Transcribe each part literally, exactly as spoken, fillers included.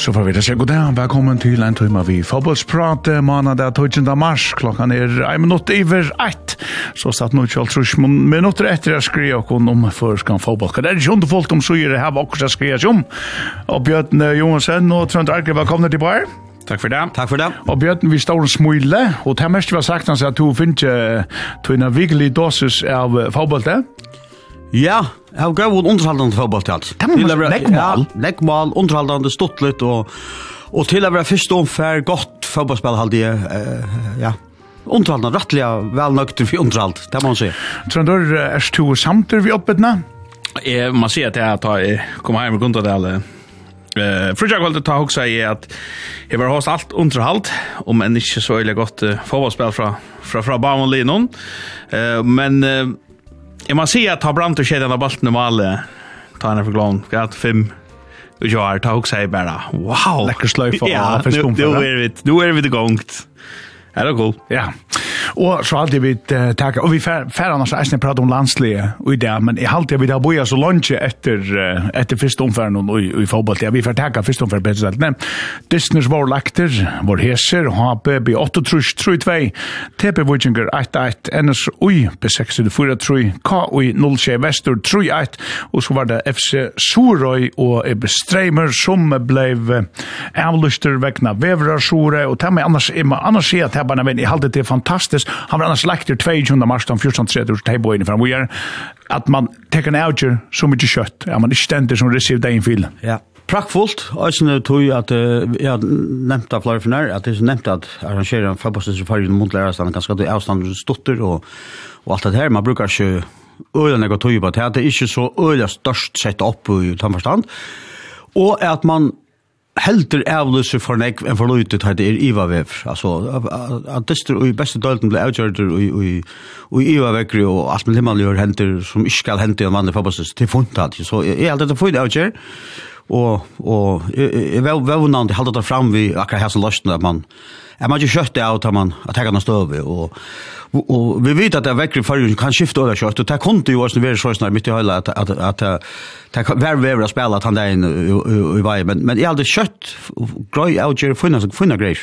Så får vi det säga god dag. Välkommen till en timme vid fotbollsprat. Måndag tjugonde mars. Klockan är en minut över ett. Så satt nog tjugotre minuter efter att skriva och om förskan fotboll. Det är ju inte folk om så är det här också att skriva om. Och Björn Johansson och Trond Arke, välkomna tillbaka. Tack för det. Tack för det. Och Björn, vi står och smule. Och det här mest var sagt att du finner en virkelig dosis av fotboll där. Ja, jag har gått underhållande fotboll till allt. Det måste vara läggmål. Ja, läggmål, underhållande, stottligt och, och till att vara först omfär gott fotbollsspel hade jag, uh, ja, underhållande, rättliga, välnökter för underhåll, det må man säga. Trondor, är du samtidig vid öppetna? Eh, man ser att jag tar, kommer hem med Guntadal. Eh, Fröjak valde ta också i att det var host allt underhållt, om en inte så väldigt gott uh, fotbollsspel från från från Baumolinon. Eh, men uh, jag måste säga att ta Brandt och kedjan av bollen och mål ta en för glån grat fem och jag tar också i bara wow läcker slöj för ja, för skum för. Nu är vi nu är vi det gångt. Är det cool? Ja. Och så alltid vi uh, tacka och vi fär, fär annars äsne prata om landslige och det men i alltid vi där boja så lunch efter uh, efter första omfärden och i fotboll. Ja, vi får tacka första omfärden bättre sätt. Nej. Disney's var lakter, var heser H P B åtta tre två, T P Vikinger ett ett, N S oj B sex fyra tre, K oj noll tre Väster tre ett och så var det F C Sorøy och Ebbe Streimer som blev avlyster vägna Vävra Sore och tämma annars annars ser att här men i alltid det är fantastiskt. Han var annars lagt tjugonde mars den fjortonde tredje tejboin fram vi är att man tar en outger så mycket kött. Ja, man är ständigt som receive in fil. Ja. Praktfullt. Alltså tog jag att jag nämnde flera för när att det är nämnt att arrangera en fotbollsfärg mot lärarstand ganska det avstånd stotter och och allt det här man brukar ju ölen jag tog på att det är inte så öliga störst sätt upp i tamförstand. Och att man helter avlöser för nek en förlutet hade er Iva Vev alltså att det står i bästa delen blev outgjort och i och Iva Vekri och allt med himmel gör helter som inte ska hända en vanlig fotbollsspelare till funtat så är allt det får outgjort och och är väl välvunande hålla det fram vi akkurat här så lust att man är man ju kött det out att man att ta någon stöv och och vi vet att det Vekri för kan skifta eller kött och ta konto ju också vara så snart mitt i hela att att att ta var vara spela att han där i varje men men i allt det kött grej outgjort finna så finna grejer.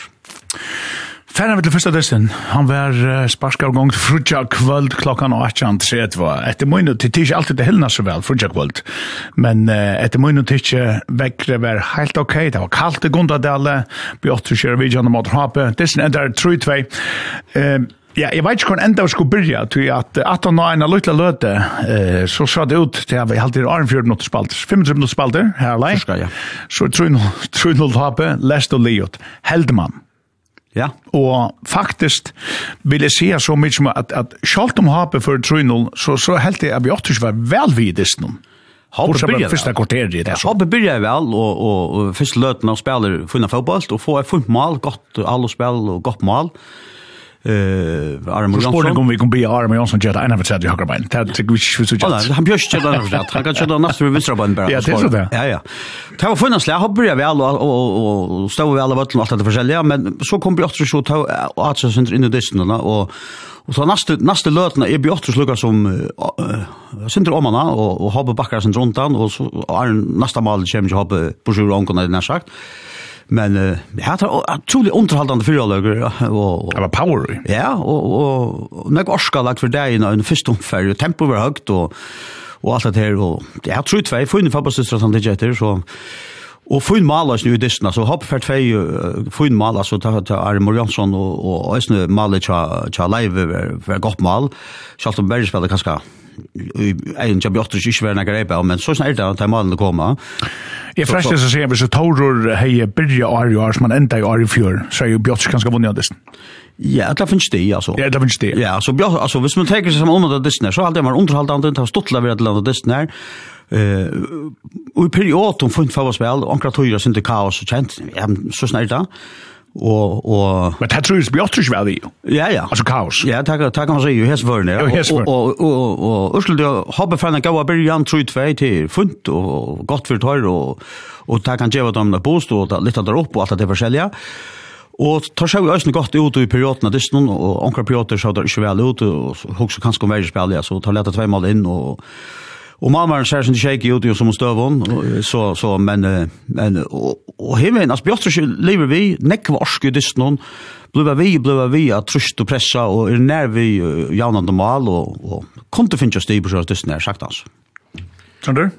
Färna vi till första dessen. Han var uh, sparskar gång till frutja kvöld klockan åtta trettio. Efter många till tisch alltid det hellna så väl frutja kvöld. Men uh, efter många tisch väckre var helt okej. Okay. Det var kallt i Guntadal. Vi åter kör vidare mot Hape. Dessen ändrar tre två. Uh, Ja, jag vet inte hur ända skulle börja, till att att han har en liten löte, eh, så såg det ut till att vi alltid har fjorton minuter spalter, femtiotre minuter spalter, här lej. Så tre noll Hape, Lest och Leot, Heldman. Ja. Och faktiskt vill jag säga så mycket som att, att självt om Hape för tre noll, så, så helt det att vi åter var väl vid det nu. Hape börjar första kvarteret i det. Hape börjar väl och, och, och första löten av spelare funna fotboll och få ett fullt mål, gott alla spel och gott mål. Eh Arne Jansson. Sporten kommer vi kommer bli Arne Jansson gör en av det jag kommer. Det tycker vi skulle så just. Han björs till den för att han kan köra nästa vänstra band bara. Ja, det är så det. Ja, ja. Det var funnits jag har börjat väl och och och stå väl alla vatten allt det försälja men så kom vi också så ta att så in i dissen och och så nästa nästa lötna är vi också lukar som center omana och och har på backar sen runt han och så är nästa mål kommer ju ha på sjur onkorna det när sagt. Men uh, jag har otroligt underhållande fyraläger och det var power. Ja, och och, och när jag ska lagt för dig i en första omfärd tempo var högt och och allt det här och jag har tror två för fotbollsstrategi det så och för Malas nu distna så hopp för två för Malas så tar tar Arne Jansson och och ösnö Malas cha cha live för gott mål. Charlton Berry spelar kanske en jobb åter sig svärna grepa men så snart det målen komma. Jag fräscht så ser vi så Toror hej börja Arias man ända i Arifjör så är ju Björn ganska vunnit det. Ja, det finns det alltså. Ja, det finns det. Ja, så Björn alltså hvis man tänker sig som om det där så alltid man underhållande har stått levererat landet det där. Eh och i perioden från fotbollsspel ankra toja synte kaos och känt så snart det. Och och men det tror jag Björn väl i. Ja ja. Alltså kaos. Ja, tack tack kan man säga ju häst för det. Och och och Ursel det har befallen gå början tre två till funt och gott för tar och och tack kan ge vad de boost och lite där upp och allt det försälja. Och tar sig ju ösnen gott ut i perioderna det snön och ankra perioder så där inte väl ut och också kanske om väl spela så tar lätta två mål in och Och Malmö ser sin shake ut ju som stövon så så men men och, och hemmen as Björtre lever vi neckvarske dyst någon blev vi blev vi att trust och pressa och är när vi jauna normal och och kunde finna stig på så dyst när sagt alltså. Så där.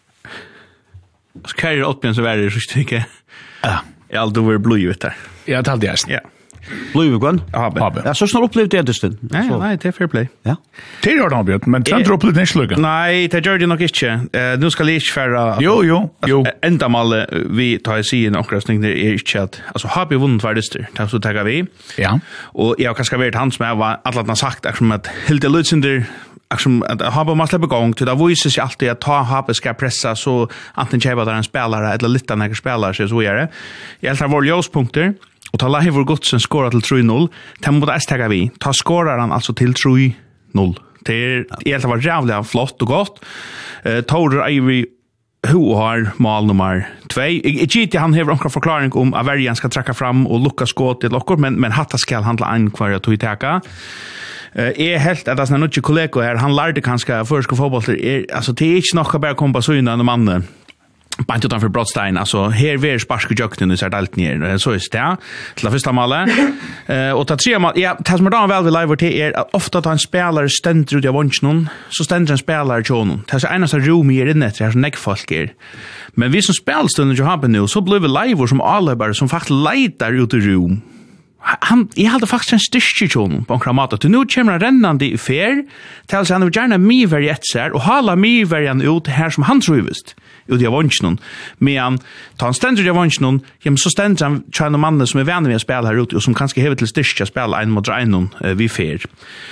Så carry upp så är det just tycker. Ja. Jag då var blue ut där. Ja, det hade jag. Ja. Blue gun. Ja, ja, så snart upplevde det dysten. Nej, nej, det är fair play. Ja. Det gör de Björn, men tror du upplevde inte sluga? Nej, det gör det nog inte. Eh, nu ska jag förra. Jo, jo, jo. Ända mal vi tar i sig en omröstning det är inte att alltså har vi vunnit var dyster. Det så tar vi. Ja. Och jag kanske vet han som var alla har sagt som att Hilde Lutzinder som att ha man släppa igång till det visar sig alltid att ta ha ska pressa så antingen köpa där en spelare eller lite några spelare så så är det. I alla fall vår ljuspunkter och ta live Godsen skora till tre noll. Ta mot S T vi. Ta skorar han alltså till tre noll. Det är i alla fall jävligt flott och gott. Eh Tor Ivy who har mål nummer två. Jag han har en förklaring om att Bergen ska tracka fram och lucka skott till lockor men men hatta ska handla an kvar att ta. Eh är helt att alltså något kollega här han lärde kanske förska fotboll är alltså det är inte nog bara komma så innan mannen. Bant utanför Broadstein, alltså här ver sparsk jöknen i så allt ner. Så är det. Till första målet. Eh och ta tre mål. Ja, tas man då väl vid live till är ofta att en spelare ständer ut av vunchen, så ständer en spelare tjon. Tas en av room i inne där som neckfolk är. Men vi som spelstunder ju har nu så blir vi live som alla bara som faktiskt letar ut i room. Han jag hade faktiskt en styrketjon på en kramat att nu kommer rennande i fer till så han vill gärna mig variet så och hala mig varian ut här som han trivst ut i avunchen men ta en ständer i avunchen hem så ständer han tjänar mannen som är vänner med att spela här ute och som kanske hevet till styrka spela en mot en vi fer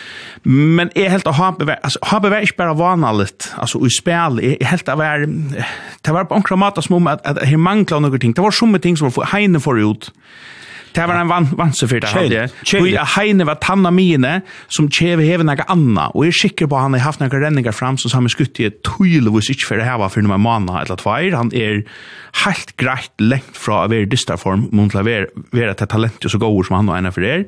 men är helt att ha alltså ha bevägt bara vanligt alltså i spel är helt att vara det var på en kramat som att att här manglar några ting det var så mycket ting som var heine för ut. Det var en van vansefyrt jag hade. Och jag heine var tanna mine som tjeve hever några anna. Och jag är sikker på att han har haft några ränningar fram som har skutt i ett tydligvis inte för det här var för några månader eller två. Han är helt greit längt från att vara dysterform mot att vara ett talent så god som han har ena för er.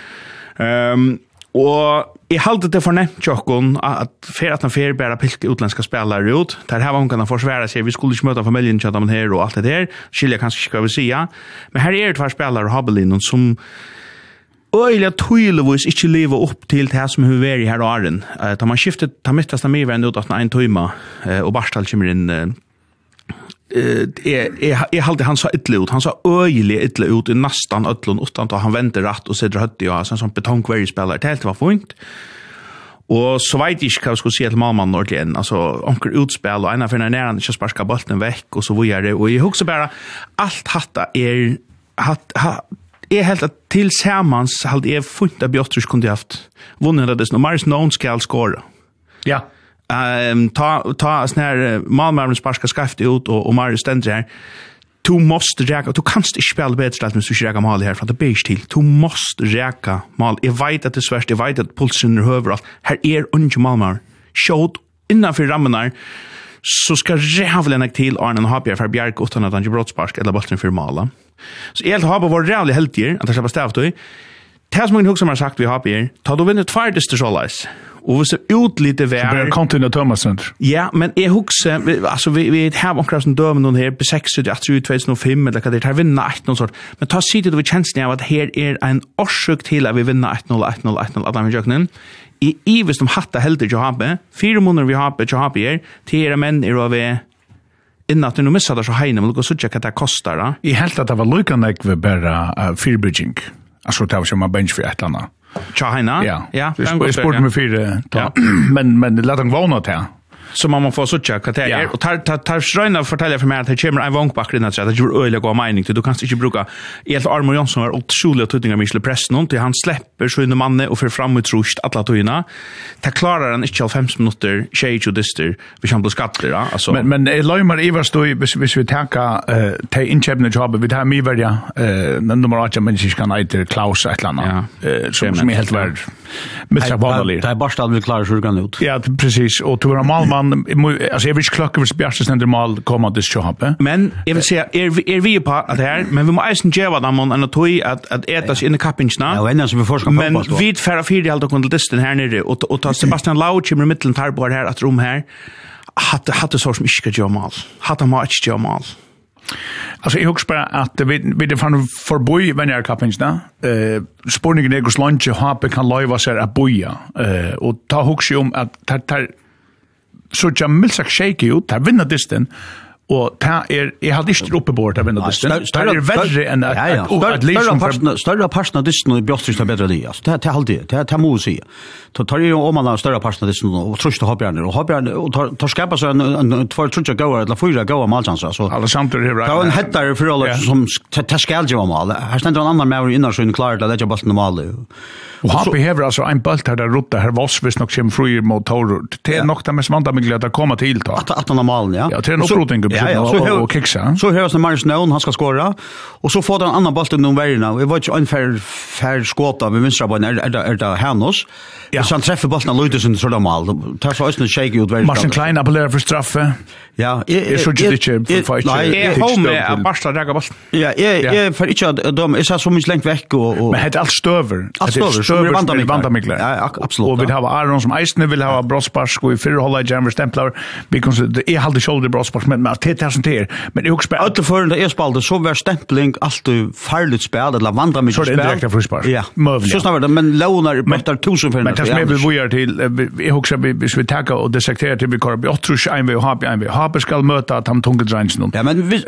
Um, och jag hade det förnämt tjockon att för att han får bara pilka utländska spelare ut. Där här var hon kan försvara sig. Vi skulle inte möta familjen tjata med här och allt det där. Skilja kanske ska vi säga. Men här är det två spelare Habelin som öjliga tydligvis inte lever upp till det här som hur är i här åren. Uh, tar man skiftet, tar mittast med vända ut att en timme uh, och Barstal kommer in uh, är är är hade han så ytterligt ut han så öjligt ytterligt ut i nästan öllon utan att han väntar rätt och sätter hött ja sån som betongkvarg spelar det helt var fint och så vet jag inte vad ska se till mamman ordentligt alltså onkel utspel och ena för när han inte sparka bollen veck och så vidare och jag också bara allt hatta är hat är helt att tillsammans hade jag funnit att Björtrus kunde haft vunnit det när Mars någon ska skåra ja. Um, ta ta sån här Malmö sparska skaft ut och och Marius ständer här. Du måste räka, du kanst inte spela bättre än du räka mal här från det bäst till. Du måste räka mal. Jag vet att det är svårt, jag vet att pulsen är överallt. Här är unge Malmö. Showt innanför rammarna så ska rävlen till Arnen Habjer för Bjärk utan att han gör brottspark eller bollen för Mala. Så helt har varit rävligt heltiger att det släppa stävt då. Det som en som har sagt vi har här, ta då vinner två dystersålais. Och vi ser ut lite värre. Så börjar kontinent Thomasen. Ja, men jag huxar, alltså vi, vi har omkring som dömen någon här på sex, jag tror två tusen fem eller vad det är, vi vinner ett någon sort. Men ta sidan då vi känslan av att här är en orsök till att vi vinner ett noll, ett noll, ett noll, att de jöknen. I ivis de hatta helder jag har, fyra månader vi har på jag har här, till era män är vi innan att du nu missar det så heina, men du går så tjecka att det kostar. Da. I helt att det var lyckande vi bara uh, fyrbridging. Alltså det var som en bench för ett annat. China. Ja. Ja. Jag spurte med fyra. Ja. Men men låt dem vara något här. Så man får så tjocka att det är och tar tar tar ströna fortälja för mig att det kommer en vankback in att det gör öliga gå mening till du kan inte bruka helt Armor Jonsson har otroligt tutningar med press någon till han släpper så in manne och för fram ut trust alla tojna. Ta klarar han inte fem minuter shade och dyster vi kan bli skatter alltså. Men men Leimar Ivars då hvis vi tänka eh ta inköpna jobb vi tar mig välja eh nummer åtta men jag kan inte Klaus ett annat eh som är helt värd. Mister Bonali. Det är Barstal vill klara sig gan ut. Ja, precis och du var Malman alltså jag vill klocka för Bjärste ständer mal komma det jobb. Men jag vill säga är är vi på att här men vi måste isen geva dem en toy att att äta sig in i kappingarna. Ja, ända som vi forskar på. Men vid färra fyra helt och kunde listen här nere och och ta Sebastian Lauch i mitten tar på här att rum här. hade hade så som inte gör mal. Hade man inte gör mal. Alltså jag hoppas bara att vi vi det från förboj vänner kapingarna. Eh spårningen är hos lunch och H P kan leva sig att boja. Eh och ta hugg om att ta ta så jag milsak shake ut, ta vinna distan. Och ta är jag hade inte uppe bort att vinna distan. Det är värre än att att läsa större parten av distan och björstrista bättre det. Alltså det det alltid det det måste säga. Så tar ju om man har större parten av distan och trust att hoppa och hoppa och tar skapa så en två tror jag går eller fyra går målchanser så. Alla samt det right. Ja en heter för alla som ta skall ju mål. Här ständer en annan med innan så en klar att lägga bollen mål. Och har behöver alltså en boll där rutta här var svis nog kem fri motor. Det är nog det mest vanta mig att komma till ta. Att att han mål ja. Ja, det är nog roting och och kicksa. Så hörs det Marius Noon han ska skåra och så får den annan boll någon vägen. Vi var inte ungefär fär skåta med vänstra bollen är det är det Hannos. Ja, så han träffar bollen Luthersson så där mål. Tar så ösnen shake ut väl. Martin Klein appellerar för straffe. Ja, är så det för fight. Nej, home är bara där går. Ja, är för inte att de är så mycket långt veck och men det allt stöver. Det är stöver vanta mig vanta mig. Ja, absolut. Och vi har Aron som Eisner vill ha Brospark och i fyra hålla Jammer Stemplar because det är halde shoulder Brospark men att det är sånt här. Men det är också att för det är spalt så var stämpling alltid farligt spel eller vandra med spel. Så det är direkt frispark. Ja. Så snarare men lånar bättre tusen för. Men det som vi vill till jag också vi vi tacka och dissekterar till vi kör jag tror jag vill ha jag vill ha ska möta att han tunga drängs nu. Ja men vi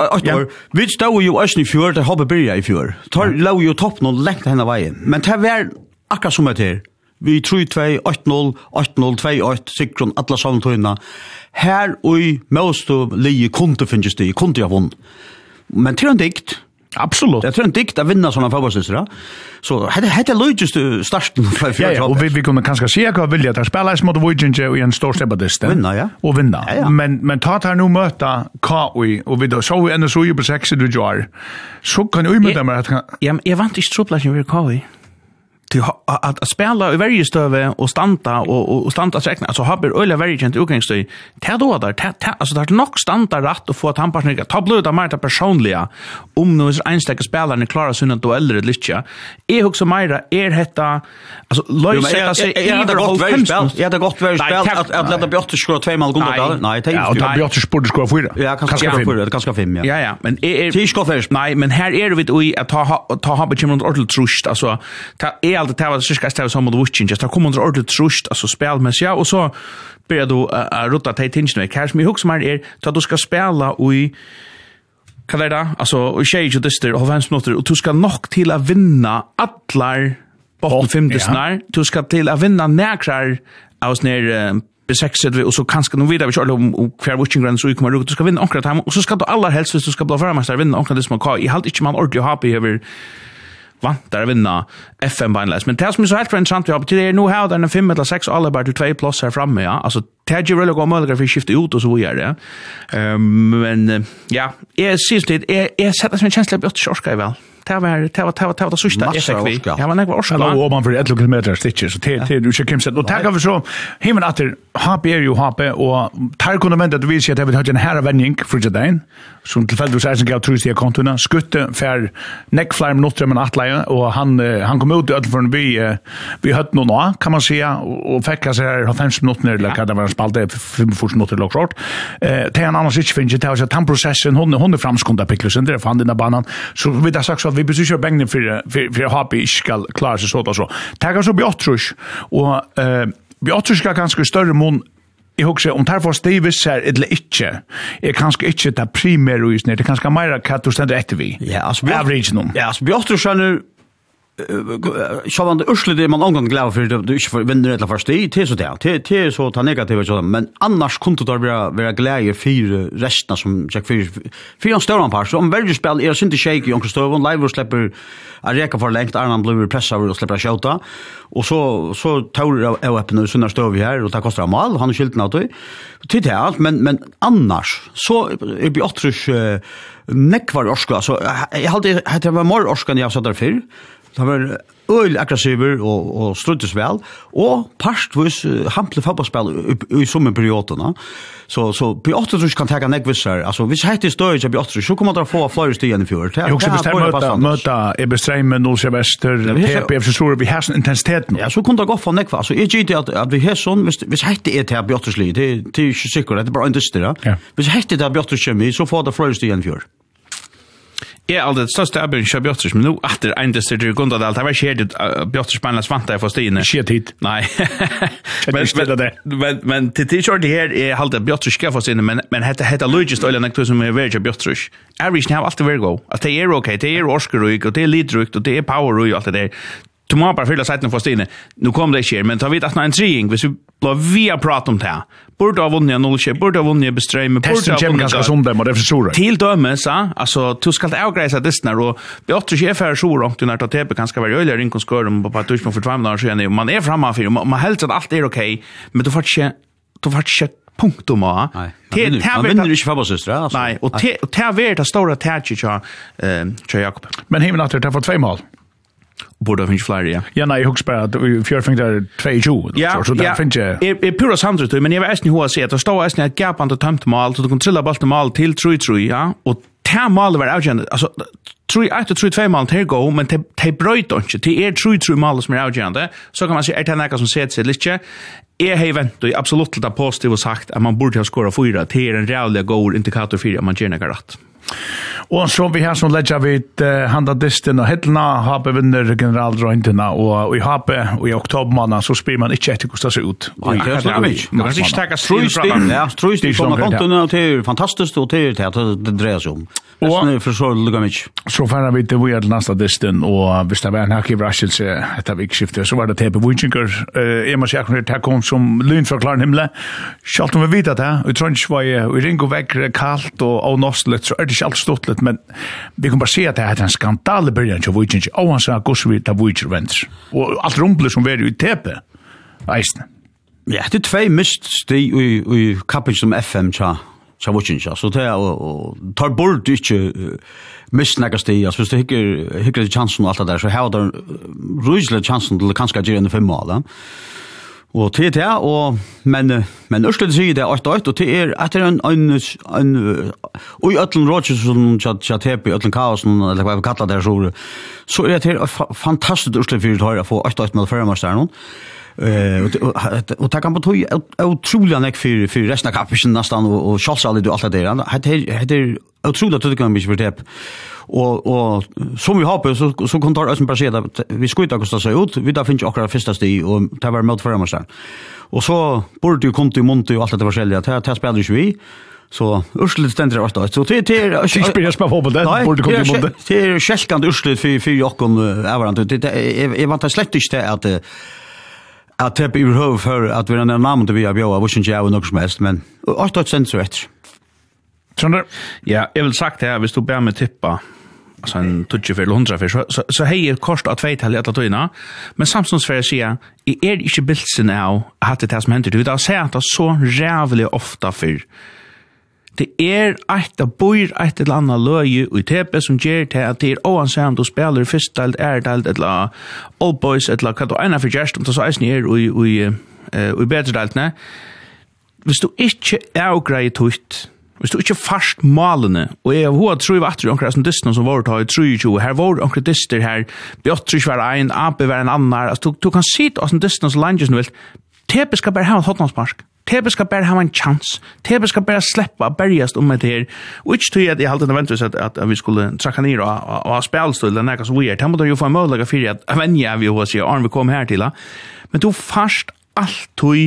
vi står ju ösn i fjör det har börja i fjör. Tar låg ju topp någon läkt henne vägen. Men det var akkurat som det här. Vi tror två åtta noll åtta noll två åtta sikron alla samtuna. Här och i måste lige kunde finnas det kunde jag vunnit. Men tror inte dikt. Absolut. Jag tror inte dikt att vinna såna fotbollsstrar. Så hade hade logiskt starten för fjärde. Ja, och vi vi kunde kanske se att vilja att spela i mot Voyage och en stor step på distan. Vinna ja. Och vinna. Ja, ja. Men men ta här nu möta K O och vi då så vi ändå så ju på sex du gör. Så kan ju möta med att ja, jag vant inte trupplatchen för K O. Till att, att spela i varje stöve och stanta och och stanta räkna alltså har öle varje gent utgångsstöd ta då där ta alltså där nog stanta rätt och få att handpassningar ta blöda mer personliga om nu är enstaka spelarna klarar sig att dueller lite är också mer är detta alltså lösa sätta sig i det gott spel ja det gott väl spel att att låta Björte skåra två mål gånger nej det ja och Björte borde skåra fyra ja kanske fyra det kanske fem ja ja ja men är det ska först nej men här är det vi att ta ta ha bekymmer ordentligt trust alltså ta allt det var så ska stäva som mot watching just har kommit under ordentligt trust alltså spelmässigt ja och så börjar du uh, rota till tension cash me hooks mer är att du ska spela och i kan det då alltså och shade ju det och vem snotter och du ska nog till att vinna allar bort femte snar du ska till att vinna näkrar aus ner besexet vi och så kanske nog vidare vi kör om kvar watching runs så kommer du ska vinna akkurat hem och så ska du allra helst du ska bli värmästare vinna akkurat det som kan i halt inte man ordentligt happy över vant där vinna F M bineless men det som är så helt intressant vi har betyder nu här den fem eller sex alla bara till två plus här framme ja alltså Teddy really går möjligt för skifta ut och så vidare ehm men ja är sist det är är sätta som en känsla på att skörska väl det var det var det var det var det sista effekt vi ja men det var också eller om man för ett kilometer stitches så det det du ska komma sätt och tagga vi så himmen att H P är ju H P och tar kunde vänta att vi ser att vi har en här vändning för Jordan som tillfälligt du säger så gav trus i kontona skutte för neckflyer minuter men attla och han han kom ut utanför vi vi hade någon då kan man säga och fick så här fem minuter eller kan det vara spalte fem minuter långt kort eh det är en annan sitt finns det att han processen hon hon framskunda picklusen där fann den där banan så vi där sagt så vi besöker bängen för för för H P ska klara sig så då så tagar så Björtrus och eh Björtrus ska ganska större mån jag också om tar för Stevens här eller inte är kanske inte det primära just när det kanske mer att du ständer efter vi ja alltså average nu ja alltså Björtrus nu så man det ursle det man angående glad för du inte för vinner eller först det är så där det det är så ta negativt så men annars kunde det vara vara glädje för resten som check för för en stor par så om väldigt spel är inte shaky onkel Stovon live släpper att räcka för längt Arnan blir pressad och släpper skjuta och så så tar det av öppna så när står vi här och tar kostar mål han är skilt något till det allt men men annars så är Björtrus neck var orska så jag hade det var mer orska än jag sa där för Det var öl aggressiver och och struttes väl och partvis uh, hample fotbollsspel i, i sommar perioderna. Så så på åtta tror kan ta negvisar. Alltså vi heter stöd jag på åtta så kommer att få fler steg i fjör. Jag också bestämmer möta möta Ebestreim Noll Silvester T P F så vi har intensiteten. Ja, så kunde det gå för negva. Alltså är det att att vi har sån visst vi heter det här på åtta sli. Det det är ju säkert det är bara inte det. Vi heter det på åtta kemi så får det fler steg i fjör. Ja, alltså det största är Björn Björters, men nu att det inte ser det grundat allt. Det var skedet Björters spanna svanta i förstine. Shit hit. Nej. men men men till till short här är halt Björters ska få sinne men men heter heter Luigi eller något som är väldigt Björters. Average now alltid very go. Att det är okej, det är Oscar och det är lidrukt och det är power och allt det där. Tomorrow bara fylla sätten för Stine. Nu kom det sker, men ta vid att en treing, hvis vi blir via prat om det. Borde ha vunnit noll sker, borde ha vunnit bestreim, borde ha vunnit ganska som dem och det är för stora. Till dömes, ja, alltså du ska avgränsa distnar och vi åter sker för så långt när ta T P ganska vara öliga rinkonskör på att touch för två månader sedan. Man är framme för man helt att allt är okej, men du får inte du får inte punkt om va. Nej. Man vinner inte fotbollsöstra alltså. Nej, och te och te vart att stora touch eh Charlie Jakob. Men hemma att det får två mål. Borde finns fler ja. Ja nej, hooks bara att fjärde två tjugo så så där finns jag. Är pura samtidigt men jag vet inte hur jag ser att det står nästan ett gap på tömt mål så du kan trilla bollen mål till tre tre ja och ta mål var avgörande alltså tre ett tre två mål till gå men te te bröt inte det är tre tre mål som är avgörande så kan man se att han som sätter sig lite är hevent och absolut det positivt sagt att man borde ha skorat fyra till en reell goal indikator för att man gärna går rätt. Och så vi har som lägger vi uh, handa disten och Hedlna har vinner generalrunderna och i Hape och i oktober månad så spelar man inte efter hur det ser ut. Ja, det är mycket. Man kan inte tacka strid fram. Ja, strid i såna konton och det är fantastiskt och det är det det drar sig om. Och för så lugga mycket. Så får vi det vi är nästa disten och visst det var en hack i Russell ett av vikskifte så var det T P Winchinger eh Emma Jackson det kom som lyn förklarar himla. Skall de veta det? Vi tror inte var i ringo väck kallt och och nostlet så är det allt stort men vi kan bara se att det är en skandal i början av Winchinger och han sa Gosvi ta Winchinger vänster. Och allt rumpel som var i T P. Eisne. Ja, det är två mist i i kappen som F M tja. Så vad syns jag så det och tar bort inte missnäckas det alltså det hickar hickar chansen och allt det där så har de rusle chansen till kanske ge en fem mål och T T och men men urslut säger det åtta åtta och det är att det är en en en och i Atlant Rogers som chat chat happy Atlant Chaos eller vad vi kallar det så så är det fantastiskt urslut för att ha få åtta åtta med förra stjärnan. Eh och och ta kan på tog otroligt näck för för resten av kapischen nästan och och Charles aldrig allt det där. Det det är otroligt att det kan bli för det. Och och som vi har på så så kontar oss bara se att vi ska inte kosta sig ut. Vi där finns ju akkurat första steg och det var mot förra matchen. Och så borde ju konto i monte och allt det var själva. Det här spelar ju vi. Så urslut ständer åt då. Så det det jag spelar spel på det borde komma i monte. Det är skälkande urslut för för Jakob överallt. Det är vant att släkt inte att att det blir hov för att vi är en namn vi har bjöd vad syns jag och något som helst men åtta cent så rätt. Trondor. Ja, jag vill sagt det här vi stod bär med tippa alltså en touch för hundra för så så, så hej kostar att två till att toina men Samsons för sig är det inte bilden now att det som händer det har sett att så jävligt ofta för det är ett av bor ett eller annat löje i T P som ger till att det är oansett att spela i första eller är eller Old Boys eller vad det ena för gest om det så är ner i i i bättre deltne. Hvis du ikke er greit tøtt, hvis du ikke fast malene, og jeg har tror jeg at det er omkring distene som var ta i tjue, her var omkring dister her, Bjottrish var en, Ape var en annen, altså du, du kan si til oss en distene som landet som vil, T P skal bare ha en hotlandspark. T P skal bare ha en chans. T P skal bare släppa bergast om det her. Og ikke tog jeg, jeg halte nødvendigvis at, at, at vi skulle trakka ned og, og ha spelstøy eller noe som vi er. Det måtte jo få en mulighet for at venja vi hos jeg, Arne vi kom her til. Men du fast alt tog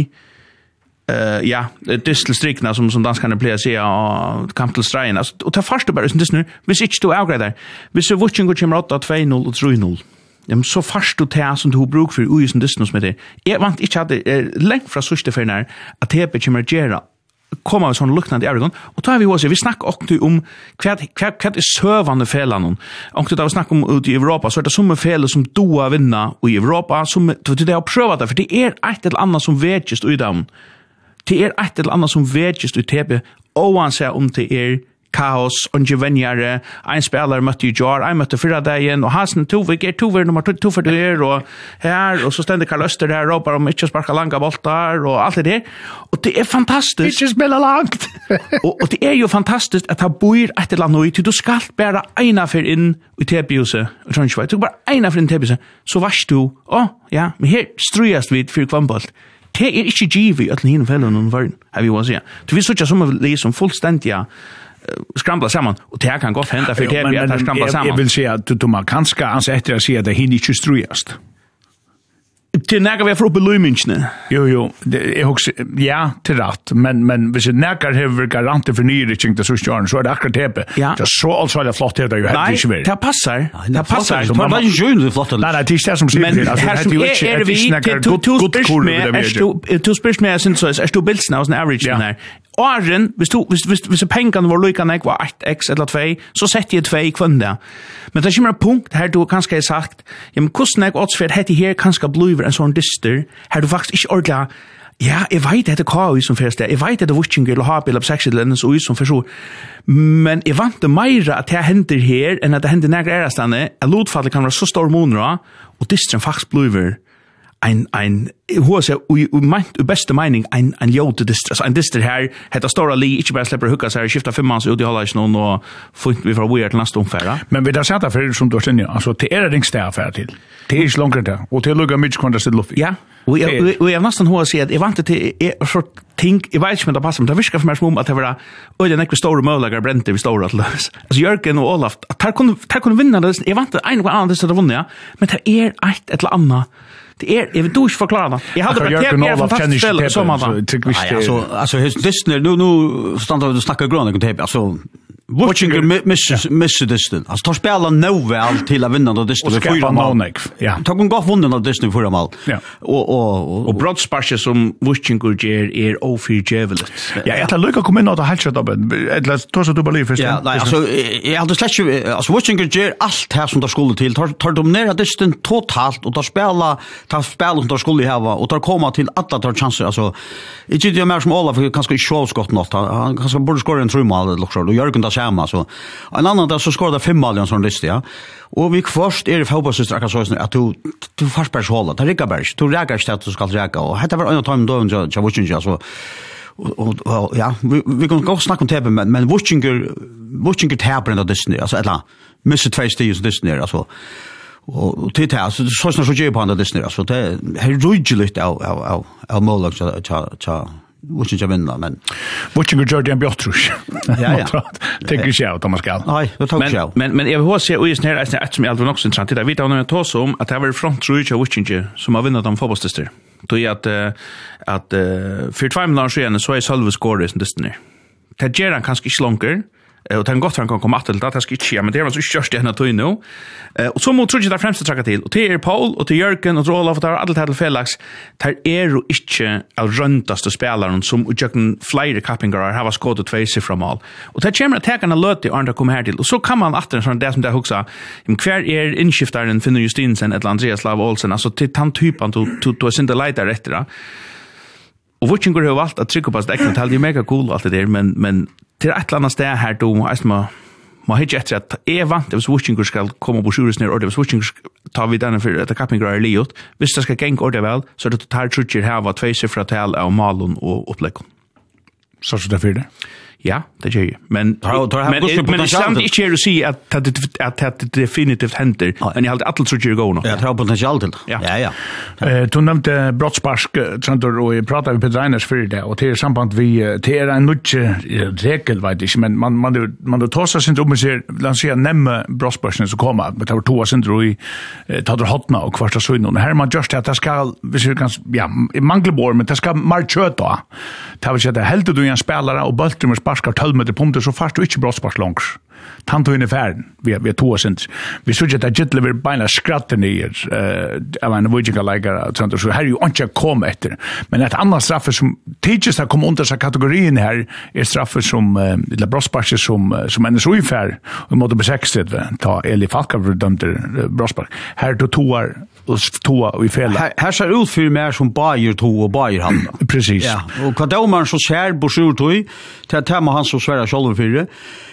Uh, ja, distelstrikna som som danskarna plejer att säga och kamp till striden. Alltså och ta fast bara sånt nu. Hvis inte du avgrejer där. Hvis du watching går kommer åtta två noll och tre noll. Dem så fast du tar som du bruk för u sånt distans med det. Jag vant inte hade uh, längt från sista för när att T P kommer gera komma med sån luktande ögon och då har vi också vi snackar också om kvad kvad kvad är sövande felan och då har vi snackar om ut i Europa så är det som fel som då vinna och i Europa som det har prövat det för det är ett eller annat som vet just i dem. Det är ett eller annat som vet just i T P oansett om det är kaos, unge vennjare, en spelare møtte i jar, en møtte fyrra dagen, og Hansen Tovik er Tovik nummer to for det og her, og så stender Karl Øster her, råpar om ikke sparka langa boltar, og alt det der. Og det er fantastisk. Ikke spela langt. og, og det er jo fantastisk at han bor et eller annet, til du skal bare ena for inn i T-bjuset, og sånn ikke, du bare ena for inn i T-bjuset, så varst du, å, ja, men her strøyast vi for kvambolt. Det er ikke givet at den hinne fellen noen verden, har vi å si. Du vil sånn som vi som fullstendig skramla samman, og det kan godt hende for det at det skramla samman. Jeg vil si at du må kanskje anse etter å si at det hinne ikke strøyast. Til nægar vi er for oppe løymingsene. Jo, jo, det, jeg husker, ja, til rett, men, men hvis jeg nægar hever garanter for nyrytting til sørste åren, så er det akkurat tepe. Ja. Det er så allsvallig flott det er jo helt ikke vært. Nei, det passar. Det passar. Det var ikke skjønne det flott. Nei, nei, det er ikke det som sier Men til. her som er, er vi, du spørs meg, jeg synes så, er du bildsene av sånn average den her. Åren, hvis, du, hvis, hvis, hvis pengene var lykkende ikke var ett x eller två, så setter jeg två i kvann Men det kommer et punkt her du kanskje har sagt, ja, men hvordan er odds for at dette her kanskje blir en sånn dyster, her du faktisk ikke ordentlig, ja, jeg vet at det er K-ui som først, jeg vet at det er Vuccinger eller H-bil eller seks eller enn som først, men jeg vant det mer at det hender her enn at det hender nærmere ærestande, at lodfallet kan være så stor måneder, og dysteren faktisk blir ein ein hur så vi meint i bästa mening ein ein jote distrikt alltså en distrikt här heter stora li inte bara släpper hooka så här skifta fem månader ut i hålla någon och få vi för weird last omfärra men vi där sätta för som då sen alltså det är det ringsta affär till det är ju långt där och till lugga mycket kunde det luft ja vi vi är nästan hur säger jag vant till så think jag vet inte men det passar men det viskar för mig som att det var och det är nästan stora möjliga bränte vi stora att lös alltså Jörgen och Olaf att här kunde här kunde vinna det jag vant en och annan så det vann ja men det är ett eller annat det är jag vet du inte förklara det jag hade bara tänkt att fantastiskt spel som man alltså alltså Disney nu nu stannar du snacka gröna och typ alltså Watching miss miss Disney alltså tar spela nu väl till att vinna då Disney för fyra mål ja tar hon gått vunnen av Disney för mål ja och och och broadsparche som Watching ger är oförjävligt ja jag tar lucka komma in och helt shut up eller tar så du bara först ja nej alltså jag hade släckt alltså Watching ger allt här som där skulle till tar tar de ner Disney totalt och tar spela tar spel som de skulle ha och tar komma till alla tar chanser alltså inte det mer som Olaf kanske show skott något han kanske borde skora en trummal eller så och Jörgen där samma så en annan där så skorade fem mål i en sån list ja och vi först är det fotbollsstrak så att du du fast bara hålla det räcker bara du räcker stat du ska räcka och det var en time då jag jag watching alltså och ja vi vi kan gå snacka om det men men watching watching det här på Disney alltså eller missar två steg så Disney alltså och det här så så så så på andra Disney alltså det är rujligt av av av av mål så så så Watching jag vinner men Watching Jordan Björtrus. Ja ja. Tänker jag att man ska. Nej, det tar jag. Men men jag vill se och just när det är som jag också intressant. Det vet jag när jag tar så om att det var front row och Watching som har vunnit de fotbollstester. Då är att att för två månader sedan så är Salve scorer i Disney. Det ger han kanske inte långt. Och det är gott för han kan komma till det. Det ska inte men det var så störst det här tog nu. Och så mot tror jag det främst att tracka till. Och till Paul och till Jörgen och till Olaf och till alla till Felix. Det är ju inte av röntaste spelaren som utgöken flera kappingar har skått två siffra mål. Och det kommer att täcka en löt i Arnda kommer här till. Och så kan man efter en sån det som det huxa. Kvar är inskiftaren Finner Justinsen eller Andreas Lav Olsen. Alltså till han typen du har synda lejta rättare. Och Vuccinger har valt att trycka på att det är mega cool allt det där. Men, men till ett eller annat steg här då måste man man har inte att är vant att Vuccinger ska komma på sjurus ner och det Vuccinger tar vi den för att kappingar är liot. Visst det ska gänga ordet väl så det totalt trutcher här var två siffror tal av Malon och upplägg. Så så därför det. Ja, det gör ju. Men men men det är inte att se att att att definitivt händer. Men jag har alltid trutcher gå nu. Ja, det har potential till. Ja ja. Eh du nämnde brottspark centrum och vi pratade med Pedriners för det och det är samband vi det är en nutje regel vet jag men man man man då tar sig syndrom ser lansera nämma brottsparken så komma med tar två syndrom i tar det hotna och kvarsta så innan här man just att det ska vi kan ja i mangelbor men det ska markera då. Det vill säga det helt du en spelare och Baltimore sparkar tolv meter punkter så fast du inte brottspark långt. Tanto in affären vi vi två sent. Vi såg att det gittle vi bara skratten i eh av en Vuccinger lägare så så här ju inte kom efter. Men ett annat straff som teaches att komma under så kategorin här är straff som eller brottspark som som en så ungefär och mot på sextio ta Eli Falkar dömde brottspark. Här då toar och toa och i fel. Här ser ut för mer som Bayer to och Bayer han. Precis. Ja, och vad domaren så ser Bosur tog till tema han så svära själv för det.